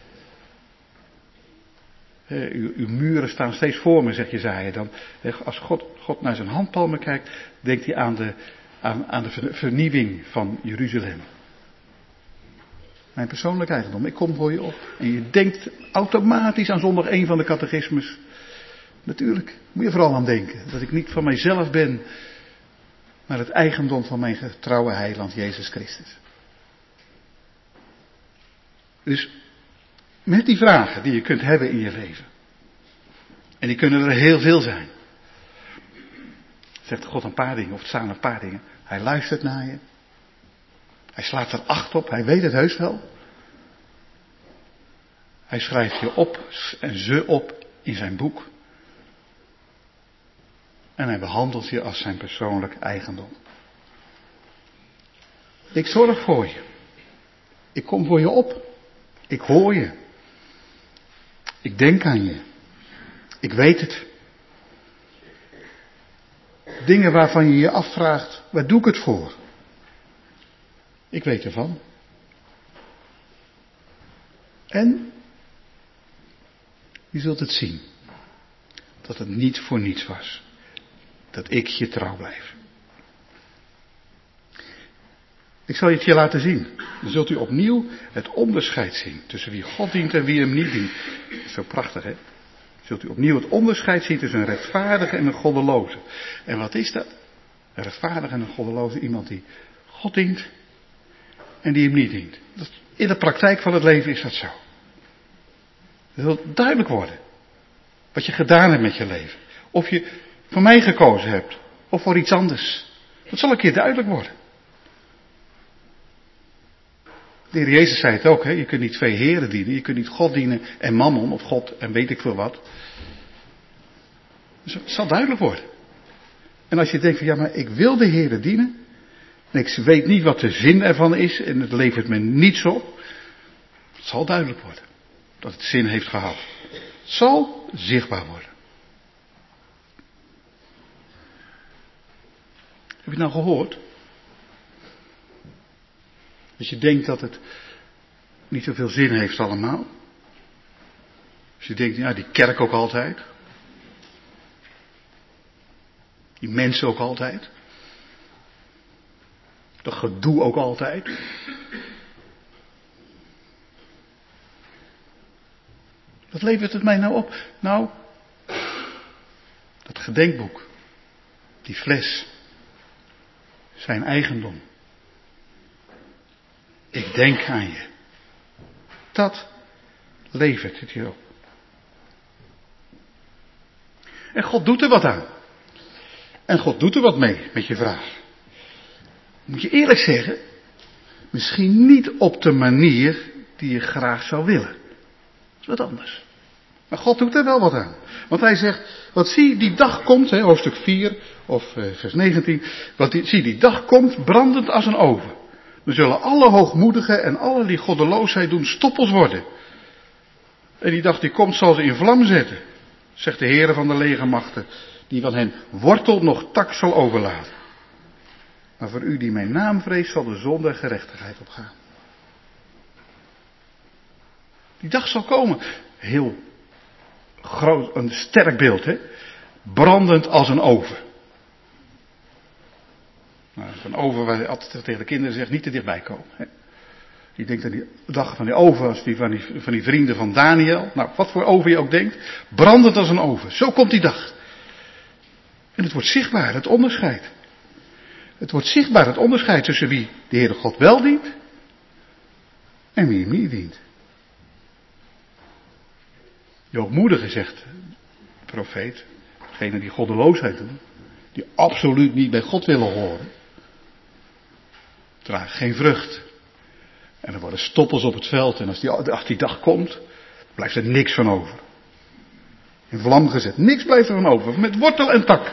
He, uw, uw muren staan steeds voor me, zegt Jesaja. Dan, he, als God, God naar zijn handpalmen kijkt, denkt hij aan de, aan, aan de vernieuwing van Jeruzalem. Mijn persoonlijk eigendom. Ik kom voor je op. En je denkt automatisch aan zondag één van de catechismus. Natuurlijk, moet je vooral aan denken. Dat ik niet van mijzelf ben, maar het eigendom van mijn getrouwe heiland Jezus Christus. Dus met die vragen die je kunt hebben in je leven. En die kunnen er heel veel zijn. Zegt God een paar dingen, of het staan een paar dingen. Hij luistert naar je. Hij slaat er acht op, hij weet het heus wel. Hij schrijft je op en ze op in zijn boek. En hij behandelt je als zijn persoonlijk eigendom. Ik zorg voor je. Ik kom voor je op. Ik hoor je. Ik denk aan je. Ik weet het. Dingen waarvan je je afvraagt, waar doe ik het voor? Ik weet ervan. En je zult het zien. Dat het niet voor niets was. Dat ik je trouw blijf. Ik zal je het je laten zien. Dan zult u opnieuw het onderscheid zien tussen wie God dient en wie hem niet dient. Dat is zo prachtig, hè? Zult u opnieuw het onderscheid zien tussen een rechtvaardige en een goddeloze. En wat is dat? Een rechtvaardige en een goddeloze. Iemand die God dient en die hem niet dient. Dat, in de praktijk van het leven is dat zo. Het wil duidelijk worden. Wat je gedaan hebt met je leven. Of je voor mij gekozen hebt. Of voor iets anders. Dat zal een keer duidelijk worden. De Heer Jezus zei het ook, hè? Je kunt niet twee heren dienen. Je kunt niet God dienen en mammon of God en weet ik veel wat. Dus het zal duidelijk worden. En als je denkt van ja, maar ik wil de Heer dienen. En ik weet niet wat de zin ervan is en het levert me niets op. Het zal duidelijk worden. Dat het zin heeft gehad. Het zal zichtbaar worden. Heb je het nou gehoord? Als je denkt dat het niet zoveel zin heeft allemaal. Als je denkt, ja, die kerk ook altijd. Die mensen ook altijd. Dat gedoe ook altijd. Wat levert het mij nou op? Nou, dat gedenkboek. Die fles. Zijn eigendom. Ik denk aan je. Dat levert het je op. En God doet er wat aan. En God doet er wat mee met je vraag. Moet je eerlijk zeggen, misschien niet op de manier die je graag zou willen. Dat is wat anders. Maar God doet er wel wat aan. Want hij zegt, wat zie, die dag komt, hè, hoofdstuk vier of eh, vers negentien. Wat die, zie, die dag komt brandend als een oven. Dan zullen alle hoogmoedigen en alle die goddeloosheid doen stoppels worden. En die dag die komt zal ze in vlam zetten, zegt de Heere van de legermachten, die van hen wortel nog tak zal overlaten. Maar voor u die mijn naam vreest zal de zon der gerechtigheid opgaan. Die dag zal komen. Heel groot, een sterk beeld, hè. Brandend als een oven. Nou, een oven waar je altijd tegen de kinderen zegt, niet te dichtbij komen. Hè. Je denkt aan die dag van die oven, als die van, die van die vrienden van Daniel. Nou, wat voor oven je ook denkt. Brandend als een oven. Zo komt die dag. En het wordt zichtbaar, het onderscheid. Het wordt zichtbaar, het onderscheid tussen wie de Heere God wel dient en wie hem niet dient. De hoogmoedige, zegt de profeet, degene die goddeloosheid doen, die absoluut niet bij God willen horen, dragen geen vrucht. En er worden stoppels op het veld en als die, als die dag komt, blijft er niks van over. In vlam gezet, niks blijft er van over, met wortel en tak.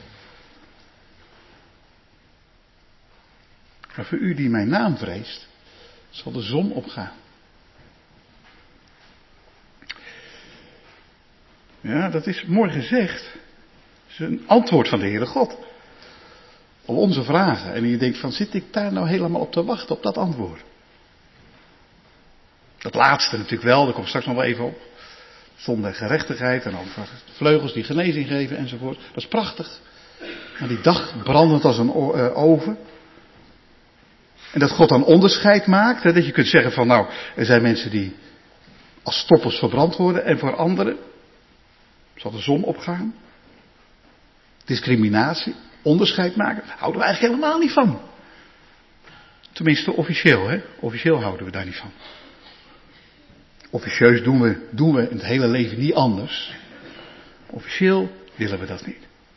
Maar voor u die mijn naam vreest, zal de zon opgaan. Ja, dat is mooi gezegd. Dat is een antwoord van de Heere God. Op onze vragen. En je denkt van, zit ik daar nou helemaal op te wachten, op dat antwoord? Dat laatste natuurlijk wel, daar komt straks nog wel even op. Zonder gerechtigheid en over vleugels die genezing geven enzovoort. Dat is prachtig. Maar die dag brandend als een oven. En dat God dan onderscheid maakt. Hè, dat je kunt zeggen van nou, er zijn mensen die als stoppels verbrand worden. En voor anderen zal de zon opgaan. Discriminatie, onderscheid maken. Daar houden we eigenlijk helemaal niet van. Tenminste officieel, hè. Officieel houden we daar niet van. Officieus doen we, doen we in het hele leven niet anders. Officieel willen we dat niet.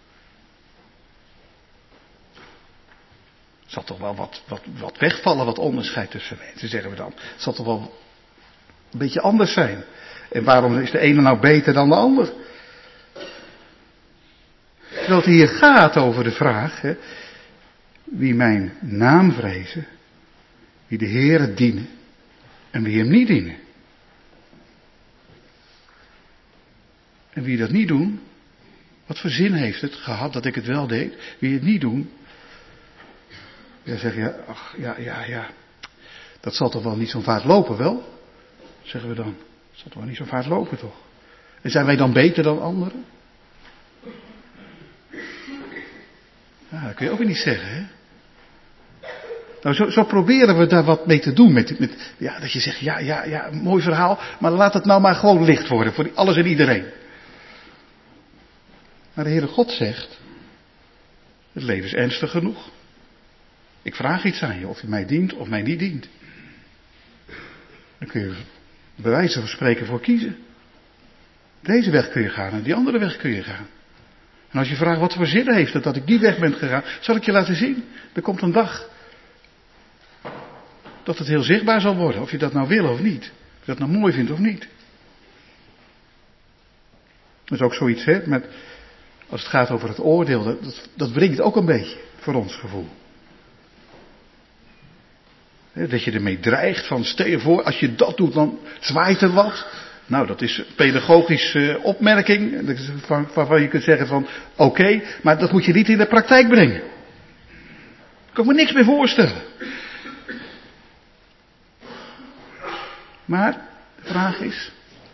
Er zal toch wel wat, wat, wat wegvallen, wat onderscheid tussen mensen, zeggen we dan. Het zal toch wel een beetje anders zijn. En waarom is de ene nou beter dan de ander? Terwijl het hier gaat over de vraag, hè, wie mijn naam vrezen, wie de Heere dienen en wie hem niet dienen. En wie dat niet doen, wat voor zin heeft het gehad dat ik het wel deed? Wie het niet doen, ja zeg je, ach ja, ja, ja, Dat zal toch wel niet zo'n vaart lopen, wel? Zeggen we dan. Dat zal toch wel niet zo'n vaart lopen, toch? En zijn wij dan beter dan anderen? Ja, dat kun je ook weer niet zeggen, hè? Nou, zo, zo proberen we daar wat mee te doen. Met, met, ja, dat je zegt, ja, ja, ja, een mooi verhaal, maar laat het nou maar gewoon licht worden voor alles en iedereen. Maar de Heere God zegt, het leven is ernstig genoeg. Ik vraag iets aan je, of je mij dient of mij niet dient. Dan kun je bij wijze van spreken voor kiezen. Deze weg kun je gaan en die andere weg kun je gaan. En als je vraagt wat voor zin heeft het dat ik die weg ben gegaan, zal ik je laten zien. Er komt een dag dat het heel zichtbaar zal worden, of je dat nou wil of niet. Of je dat nou mooi vindt of niet. Dat is ook zoiets, hè, met, als het gaat over het oordeel, dat, dat wringt ook een beetje voor ons gevoel. Dat je ermee dreigt van, stel je voor, als je dat doet, dan zwaait er wat. Nou, dat is een pedagogische opmerking, waarvan je kunt zeggen van, oké, okay, maar dat moet je niet in de praktijk brengen. Ik kan me niks meer voorstellen. Maar, de vraag is,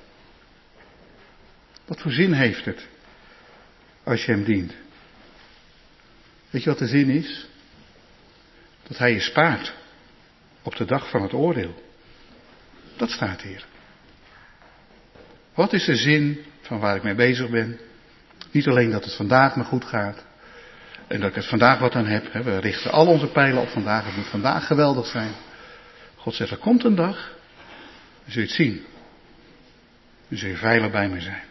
wat voor zin heeft het, als je hem dient? Weet je wat de zin is? Dat hij je spaart. Op de dag van het oordeel. Dat staat hier. Wat is de zin van waar ik mee bezig ben? Niet alleen dat het vandaag me goed gaat. En dat ik het vandaag wat aan heb. We richten al onze pijlen op vandaag. Het moet vandaag geweldig zijn. God zegt, er komt een dag. Dan zul je het zien. Dan zul je veilig bij me zijn.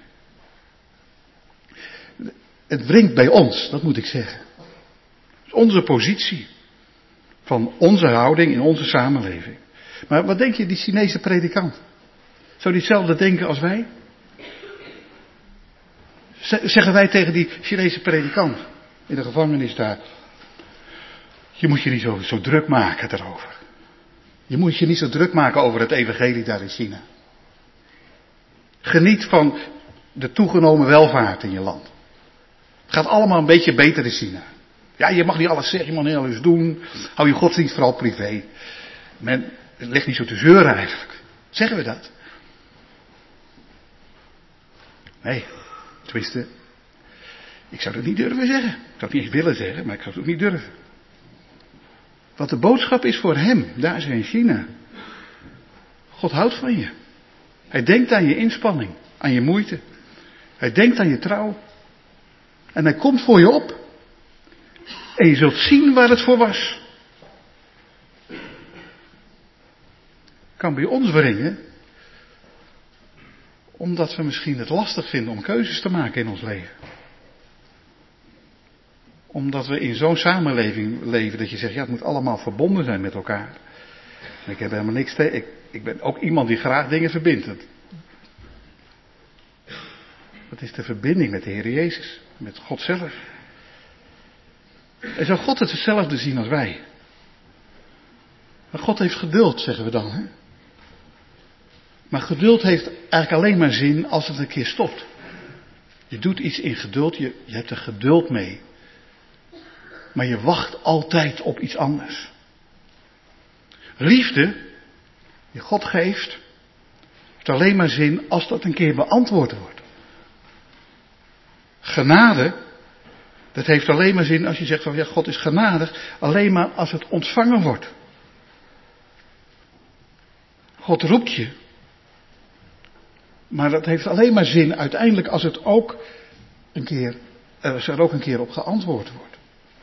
Het wringt bij ons, dat moet ik zeggen. Onze positie. Van onze houding in onze samenleving. Maar wat denk je, die Chinese predikant? Zou die hetzelfde denken als wij? Zeggen wij tegen die Chinese predikant in de gevangenis daar. Je moet je niet zo, zo druk maken daarover. Je moet je niet zo druk maken over het evangelie daar in China. Geniet van de toegenomen welvaart in je land. Het gaat allemaal een beetje beter in China. Ja, je mag niet alles zeggen, je mag niet alles doen. Hou je godsdienst vooral privé. Men, het ligt niet zo te zeuren eigenlijk. Zeggen we dat? Nee, tenminste, ik zou dat niet durven zeggen. Ik zou het niet eens willen zeggen, maar ik zou het ook niet durven. Wat de boodschap is voor hem, daar is hij in China. God houdt van je. Hij denkt aan je inspanning, aan je moeite. Hij denkt aan je trouw. En hij komt voor je op. En je zult zien waar het voor was. Kan bij ons wringen. Omdat we misschien het lastig vinden om keuzes te maken in ons leven. Omdat we in zo'n samenleving leven dat je zegt, ja, het moet allemaal verbonden zijn met elkaar. En ik heb helemaal niks tegen. Ik, ik ben ook iemand die graag dingen verbindt. Dat is de verbinding met de Heer Jezus. Met God zelf. En zou God het hetzelfde zien als wij? Maar God heeft geduld, zeggen we dan. Hè? Maar geduld heeft eigenlijk alleen maar zin als het een keer stopt. Je doet iets in geduld, je, je hebt er geduld mee. Maar je wacht altijd op iets anders. Liefde, die God geeft, heeft alleen maar zin als dat een keer beantwoord wordt. Genade, dat heeft alleen maar zin als je zegt van ja, God is genadig, alleen maar als het ontvangen wordt. God roept je. Maar dat heeft alleen maar zin uiteindelijk als het ook een keer, als er ook een keer op geantwoord wordt.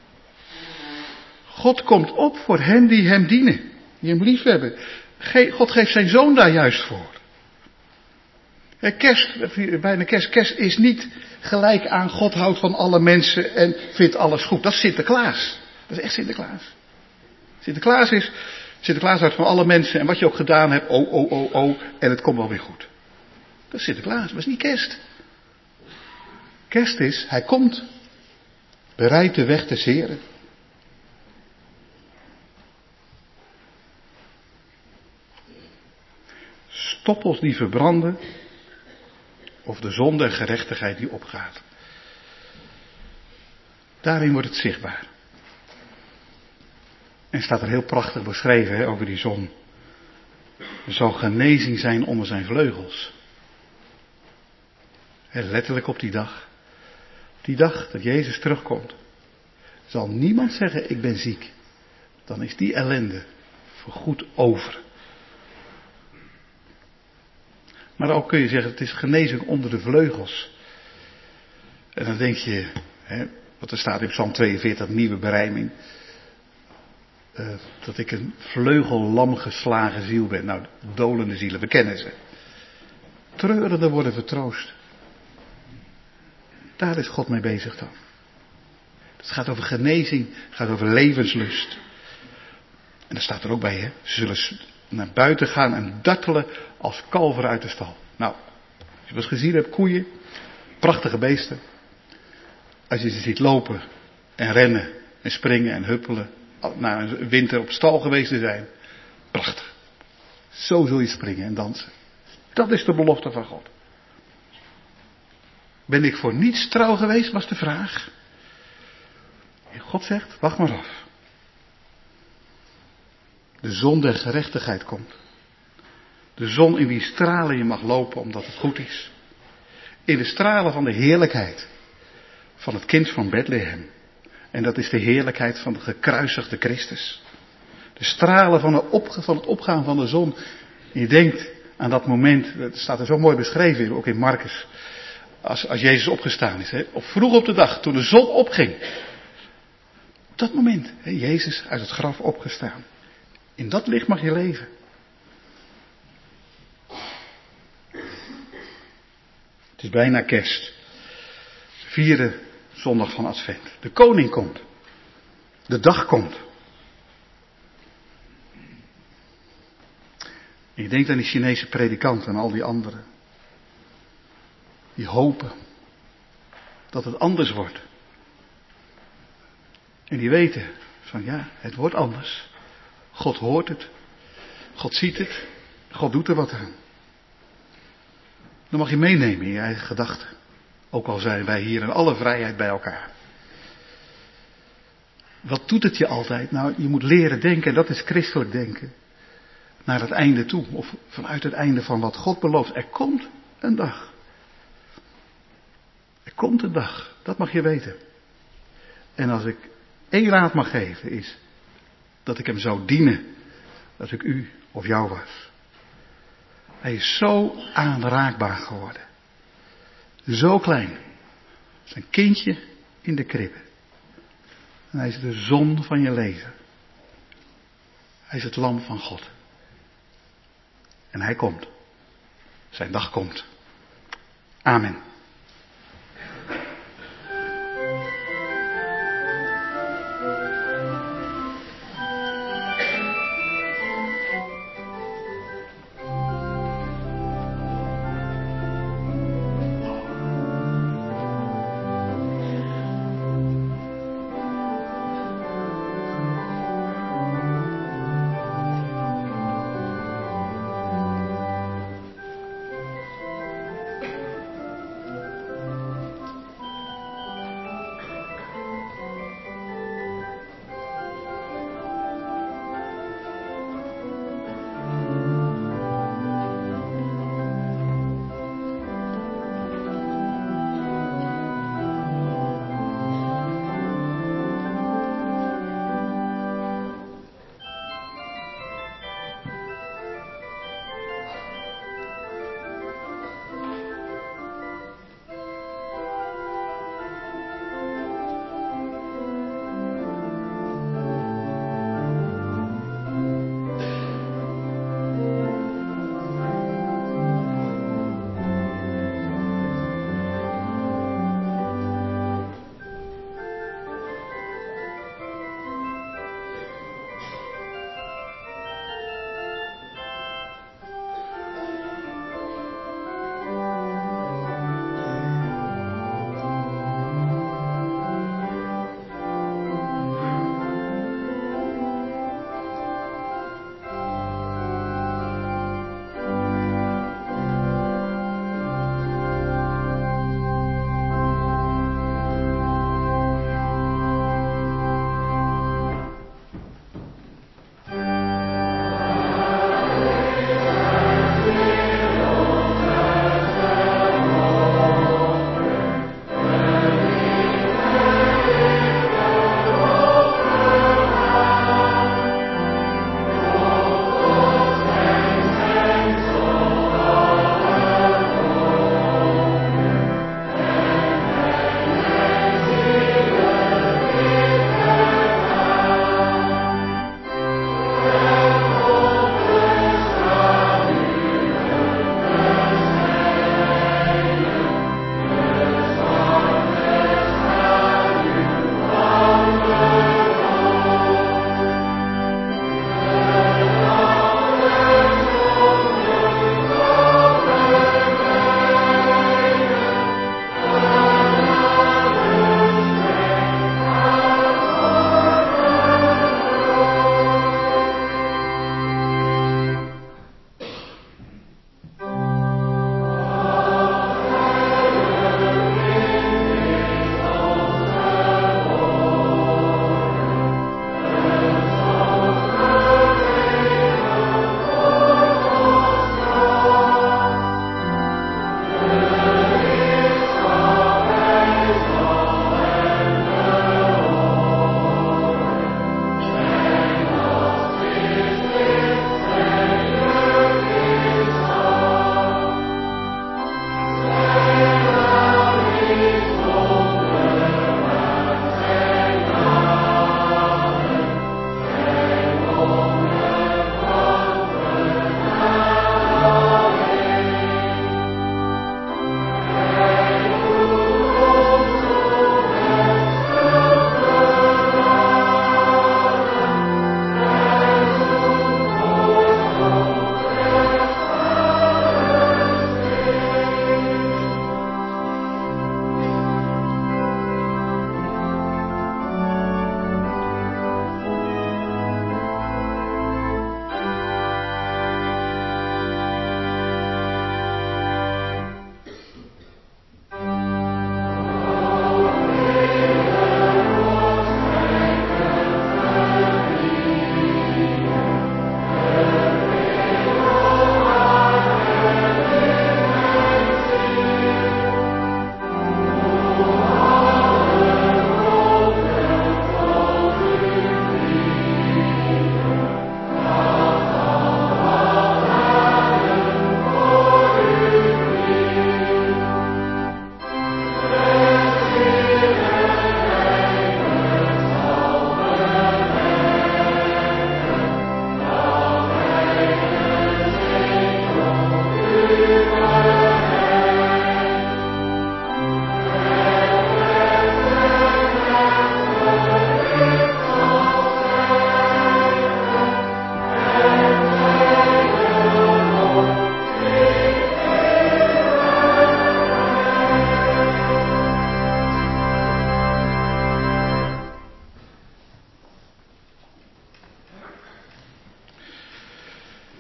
God komt op voor hen die hem dienen, die hem lief hebben. God geeft zijn zoon daar juist voor. Kerst, bijna kerst, kerst is niet gelijk aan God houdt van alle mensen en vindt alles goed. Dat is Sinterklaas. Dat is echt Sinterklaas. Sinterklaas is, Sinterklaas houdt van alle mensen en wat je ook gedaan hebt, oh, oh, oh, oh, en het komt wel weer goed. Dat is Sinterklaas, maar dat is niet kerst. Kerst is, hij komt, bereidt de weg des Heren. Stoppels die verbranden, of de zonde en gerechtigheid die opgaat. Daarin wordt het zichtbaar. En staat er heel prachtig beschreven hè, over die zon. Er zal genezing zijn onder zijn vleugels. En letterlijk op die dag. Die dag dat Jezus terugkomt. Zal niemand zeggen, ik ben ziek. Dan is die ellende voorgoed over. Maar ook kun je zeggen, het is genezing onder de vleugels. En dan denk je, hè, wat er staat in Psalm tweeënveertig, nieuwe berijming. Uh, dat ik een vleugellam geslagen ziel ben. Nou, dolende zielen, we kennen ze. Treurenden worden vertroost. Daar is God mee bezig dan. Het gaat over genezing, het gaat over levenslust. En daar staat er ook bij, hè. Ze zullen naar buiten gaan en dartelen als kalveren uit de stal. Nou, als je wel eens gezien hebt, koeien, prachtige beesten. Als je ze ziet lopen en rennen en springen en huppelen, na een winter op stal geweest te zijn, prachtig. Zo zul je springen en dansen. Dat is de belofte van God. Ben ik voor niets trouw geweest, was de vraag. En God zegt, wacht maar af. De zon der gerechtigheid komt. De zon in wie stralen je mag lopen omdat het goed is. In de stralen van de heerlijkheid van het kind van Bethlehem. En dat is de heerlijkheid van de gekruisigde Christus. De stralen van, de opge- van het opgaan van de zon. En je denkt aan dat moment, dat staat er zo mooi beschreven, ook in Marcus. Als, als Jezus opgestaan is, hè, of vroeg op de dag, toen de zon opging. Op dat moment, hè, Jezus uit het graf opgestaan. In dat licht mag je leven. Het is bijna kerst. Vierde zondag van Advent. De koning komt. De dag komt. En je denkt aan die Chinese predikanten en al die anderen. Die hopen dat het anders wordt. En die weten van ja, het wordt anders. God hoort het. God ziet het. God doet er wat aan. Dan mag je meenemen in je eigen gedachten. Ook al zijn wij hier in alle vrijheid bij elkaar. Wat doet het je altijd? Nou, je moet leren denken, en dat is christelijk denken. Naar het einde toe. Of vanuit het einde van wat God belooft. Er komt een dag. Er komt een dag. Dat mag je weten. En als ik één raad mag geven is dat ik hem zou dienen. Dat ik u of jou was. Hij is zo aanraakbaar geworden. Zo klein. Als een kindje in de kribbe. En hij is de zon van je leven. Hij is het lam van God. En hij komt. Zijn dag komt. Amen.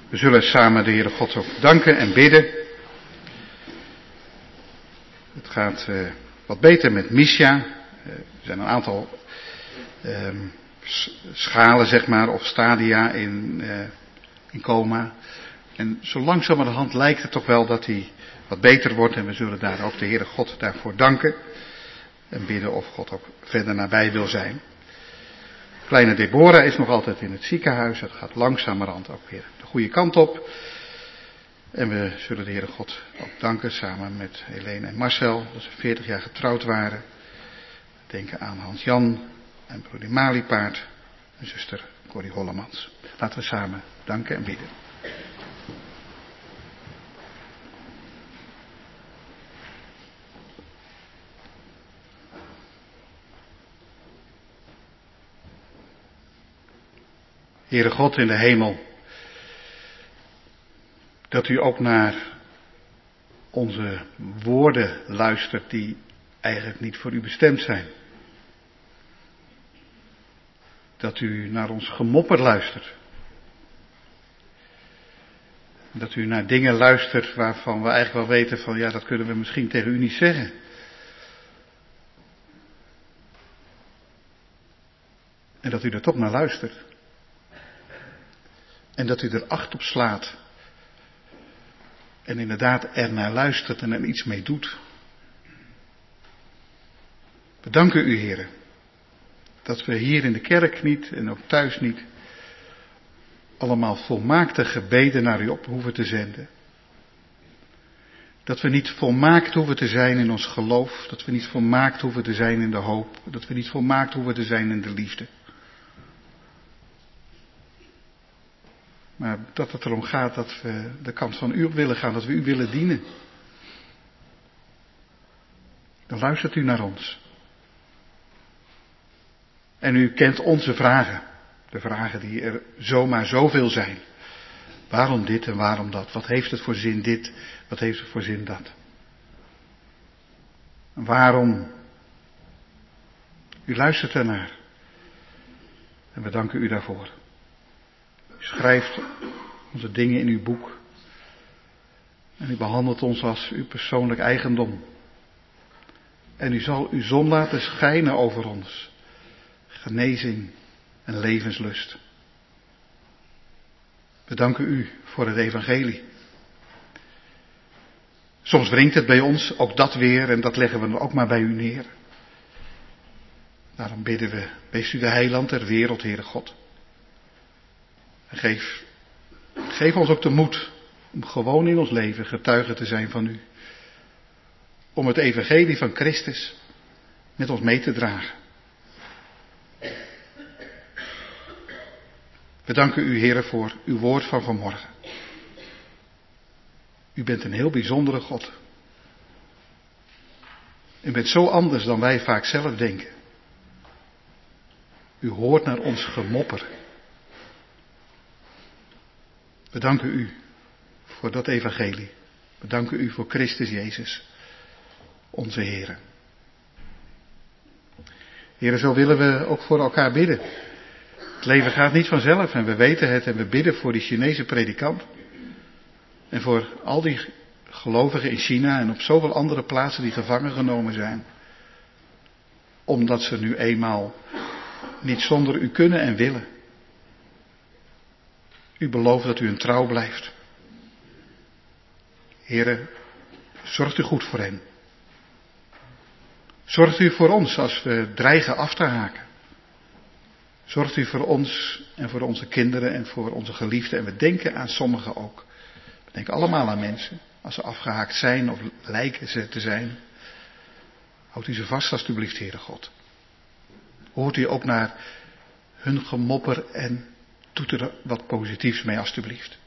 We zullen samen de Heere God ook danken en bidden. Het gaat uh, wat beter met Misha. Uh, er zijn een aantal uh, schalen, zeg maar, of stadia in, uh, in coma. En zo langzamerhand lijkt het toch wel dat hij wat beter wordt. En we zullen daar ook de Heere God daarvoor danken. En bidden of God ook verder nabij wil zijn. Kleine Deborah is nog altijd in het ziekenhuis. Het gaat langzamerhand ook weer de goede kant op. En we zullen de Heere God ook danken samen met Helene en Marcel. Dat ze veertig jaar getrouwd waren. We denken aan Hans-Jan en broeder Maliepaard en zuster Corrie Hollemans. Laten we samen danken en bidden. Heere God in de hemel, dat u ook naar onze woorden luistert die eigenlijk niet voor u bestemd zijn. Dat u naar ons gemopper luistert. Dat u naar dingen luistert waarvan we eigenlijk wel weten van ja, dat kunnen we misschien tegen u niet zeggen. En dat u er toch naar luistert. En dat u er acht op slaat. En inderdaad er naar luistert en er iets mee doet. We danken u, Heere. Dat we hier in de kerk niet en ook thuis niet allemaal volmaakte gebeden naar u op hoeven te zenden. Dat we niet volmaakt hoeven te zijn in ons geloof. Dat we niet volmaakt hoeven te zijn in de hoop. Dat we niet volmaakt hoeven te zijn in de liefde. Maar dat het erom gaat dat we de kant van u op willen gaan, dat we u willen dienen. Dan luistert u naar ons. En u kent onze vragen. De vragen die er zomaar zoveel zijn. Waarom dit en waarom dat? Wat heeft het voor zin dit? Wat heeft het voor zin dat? En waarom? U luistert ernaar. En we danken u daarvoor. U schrijft onze dingen in uw boek. En u behandelt ons als uw persoonlijk eigendom. En u zal uw zon laten schijnen over ons. Genezing en levenslust. We danken u voor het evangelie. Soms wringt het bij ons, ook dat weer, en dat leggen we ook maar bij u neer. Daarom bidden we, wees u de heiland der wereld, Heere God. En geef, geef ons ook de moed om gewoon in ons leven getuige te zijn van u. Om het evangelie van Christus met ons mee te dragen. We danken u, Heere, voor uw woord van vanmorgen. U bent een heel bijzondere God. U bent zo anders dan wij vaak zelf denken. U hoort naar ons gemopper. We danken u voor dat evangelie. We danken u voor Christus Jezus, onze Heere. Heere, zo willen we ook voor elkaar bidden. Het leven gaat niet vanzelf en we weten het en we bidden voor die Chinese predikant. En voor al die gelovigen in China en op zoveel andere plaatsen die gevangen genomen zijn. Omdat ze nu eenmaal niet zonder u kunnen en willen. U belooft dat u een trouw blijft. Heere, zorgt u goed voor hen. Zorgt u voor ons als we dreigen af te haken. Zorgt u voor ons en voor onze kinderen en voor onze geliefden. En we denken aan sommigen ook. We denken allemaal aan mensen. Als ze afgehaakt zijn of lijken ze te zijn. Houdt u ze vast alstublieft, Heere God. Hoort u ook naar hun gemopper en doet er wat positiefs mee alstublieft.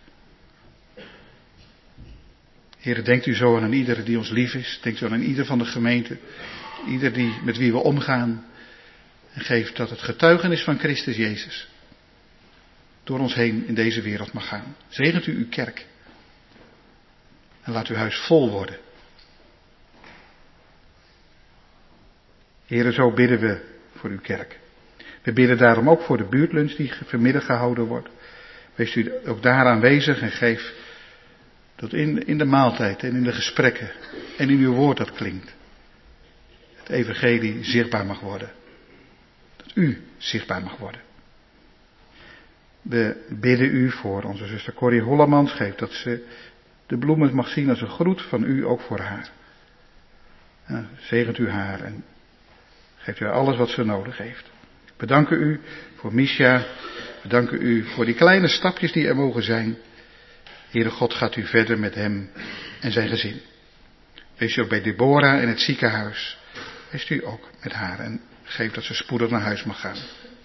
Heere, denkt u zo aan ieder die ons lief is. Denkt u aan ieder van de gemeente. Ieder die, met wie we omgaan. En geeft dat het getuigenis van Christus Jezus door ons heen in deze wereld mag gaan. Zegent u uw kerk. En laat uw huis vol worden. Heere, zo bidden we voor uw kerk. We bidden daarom ook voor de buurtlunch die vanmiddag gehouden wordt. Wees u ook daar aanwezig en geef dat in, in de maaltijd en in de gesprekken en in uw woord dat klinkt. Het evangelie zichtbaar mag worden. Dat u zichtbaar mag worden. We bidden u voor onze zuster Corrie Hollemans. Geef dat ze de bloemen mag zien als een groet van u ook voor haar. Ja, zegent u haar en geeft u haar alles wat ze nodig heeft. We danken u voor Misha. We danken u voor die kleine stapjes die er mogen zijn. Heere God, gaat u verder met hem en zijn gezin. Wees u ook bij Deborah in het ziekenhuis. Wees u ook met haar en geef dat ze spoedig naar huis mag gaan.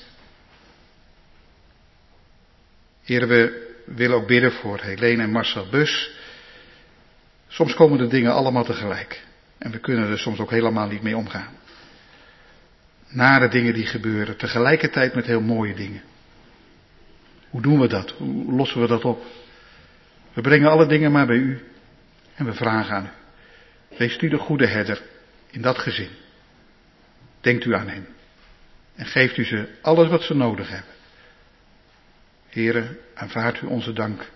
Heere, we willen ook bidden voor Helene en Marcel Bus. Soms komen de dingen allemaal tegelijk. En we kunnen er soms ook helemaal niet mee omgaan. Nare dingen die gebeuren, tegelijkertijd met heel mooie dingen. Hoe doen we dat? Hoe lossen we dat op? We brengen alle dingen maar bij u. En we vragen aan u. Wees u de goede herder in dat gezin. Denkt u aan hen. En geeft u ze alles wat ze nodig hebben. Heere, aanvaardt u onze dank.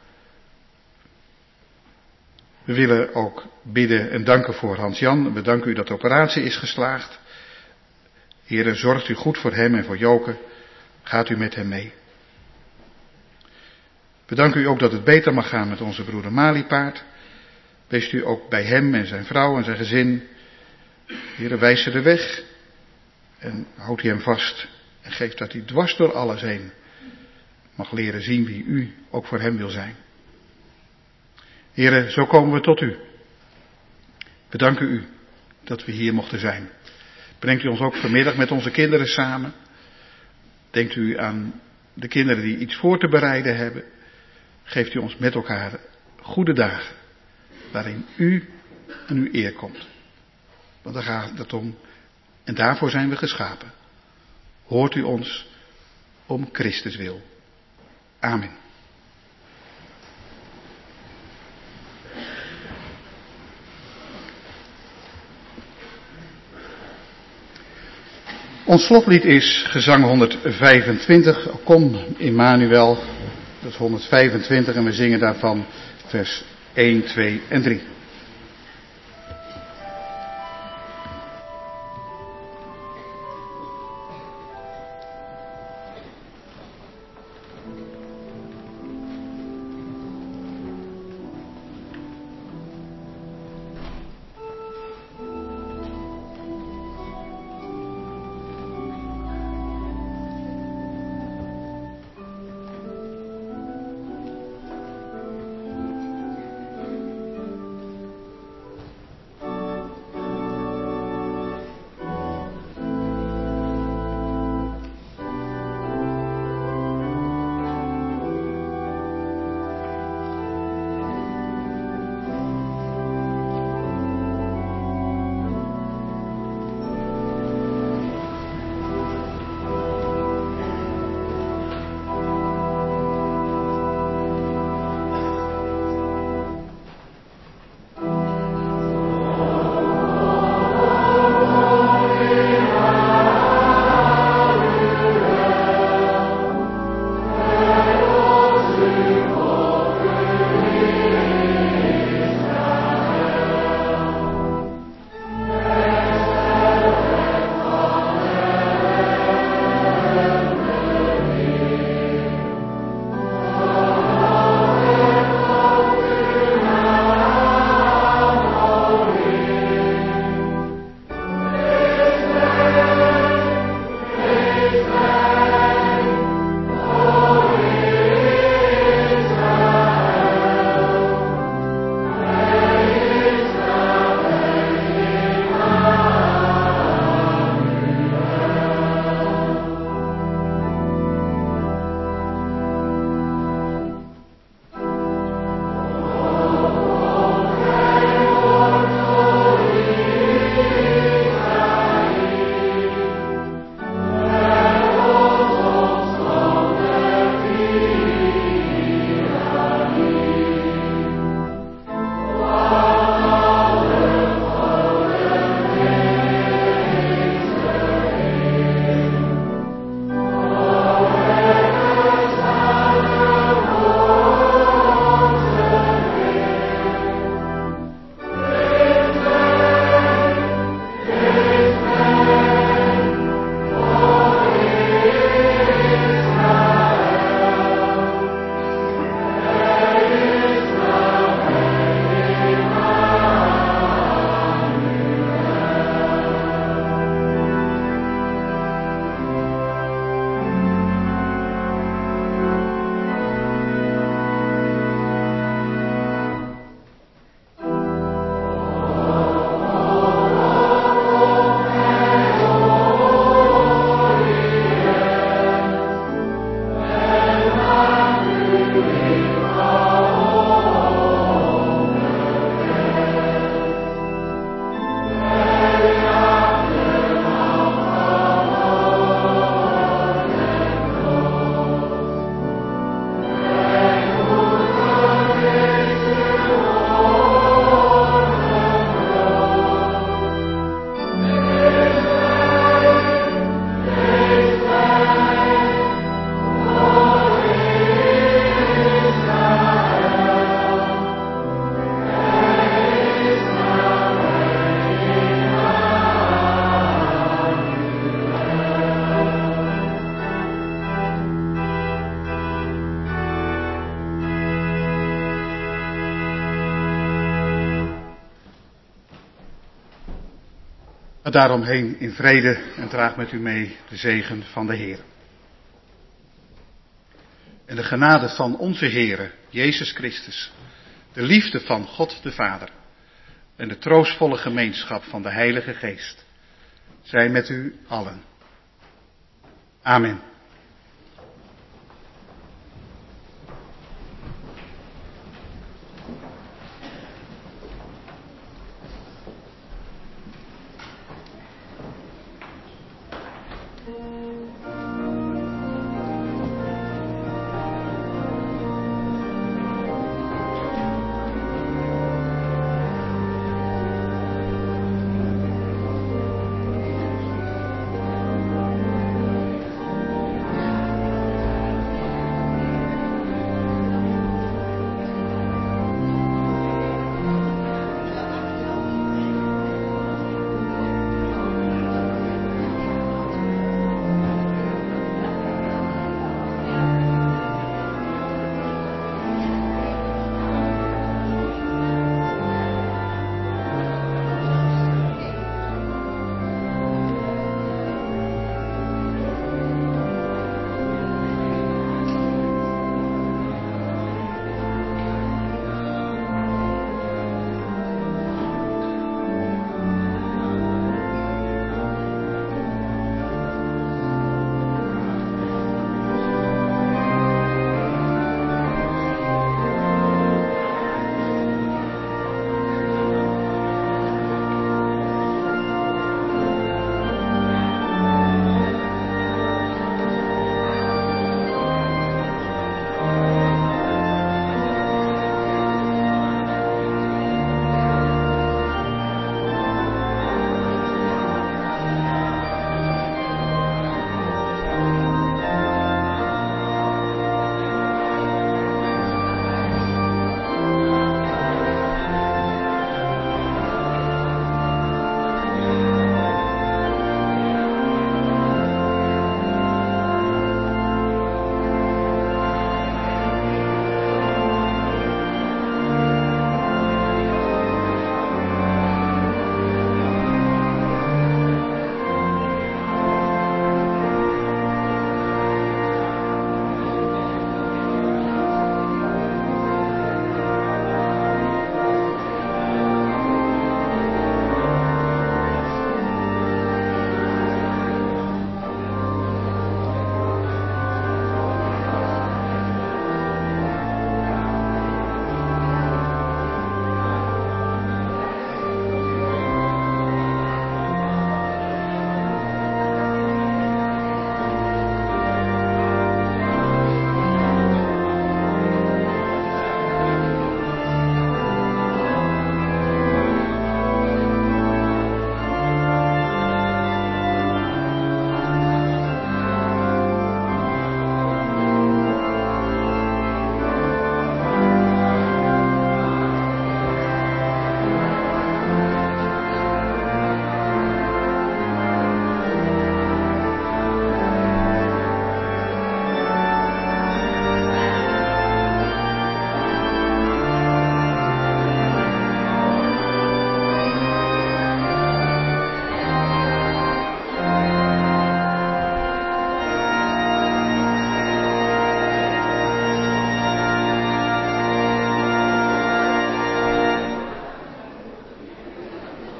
We willen ook bidden en danken voor Hans-Jan. We danken u dat de operatie is geslaagd. Heere, zorgt u goed voor hem en voor Joke. Gaat u met hem mee. We danken u ook dat het beter mag gaan met onze broeder Maliepaard. Wees u ook bij hem en zijn vrouw en zijn gezin. Heere, wijs ze de weg. En houdt u hem vast. En geeft dat hij dwars door alles heen mag leren zien wie u ook voor hem wil zijn. Heere, zo komen we tot u. We danken u dat we hier mochten zijn. Brengt u ons ook vanmiddag met onze kinderen samen. Denkt u aan de kinderen die iets voor te bereiden hebben. Geeft u ons met elkaar goede dagen. Waarin u en uw eer komt. Want daar gaat het om. En daarvoor zijn we geschapen. Hoort u ons om Christus wil. Amen. Ons slotlied is gezang honderdvijfentwintig. Kom Immanuel, dat is honderdvijfentwintig en we zingen daarvan vers één, twee en drie. Ga daaromheen in vrede en draag met u mee de zegen van de Heer. En de genade van onze Heere, Jezus Christus, de liefde van God de Vader en de troostvolle gemeenschap van de Heilige Geest, zij met u allen. Amen.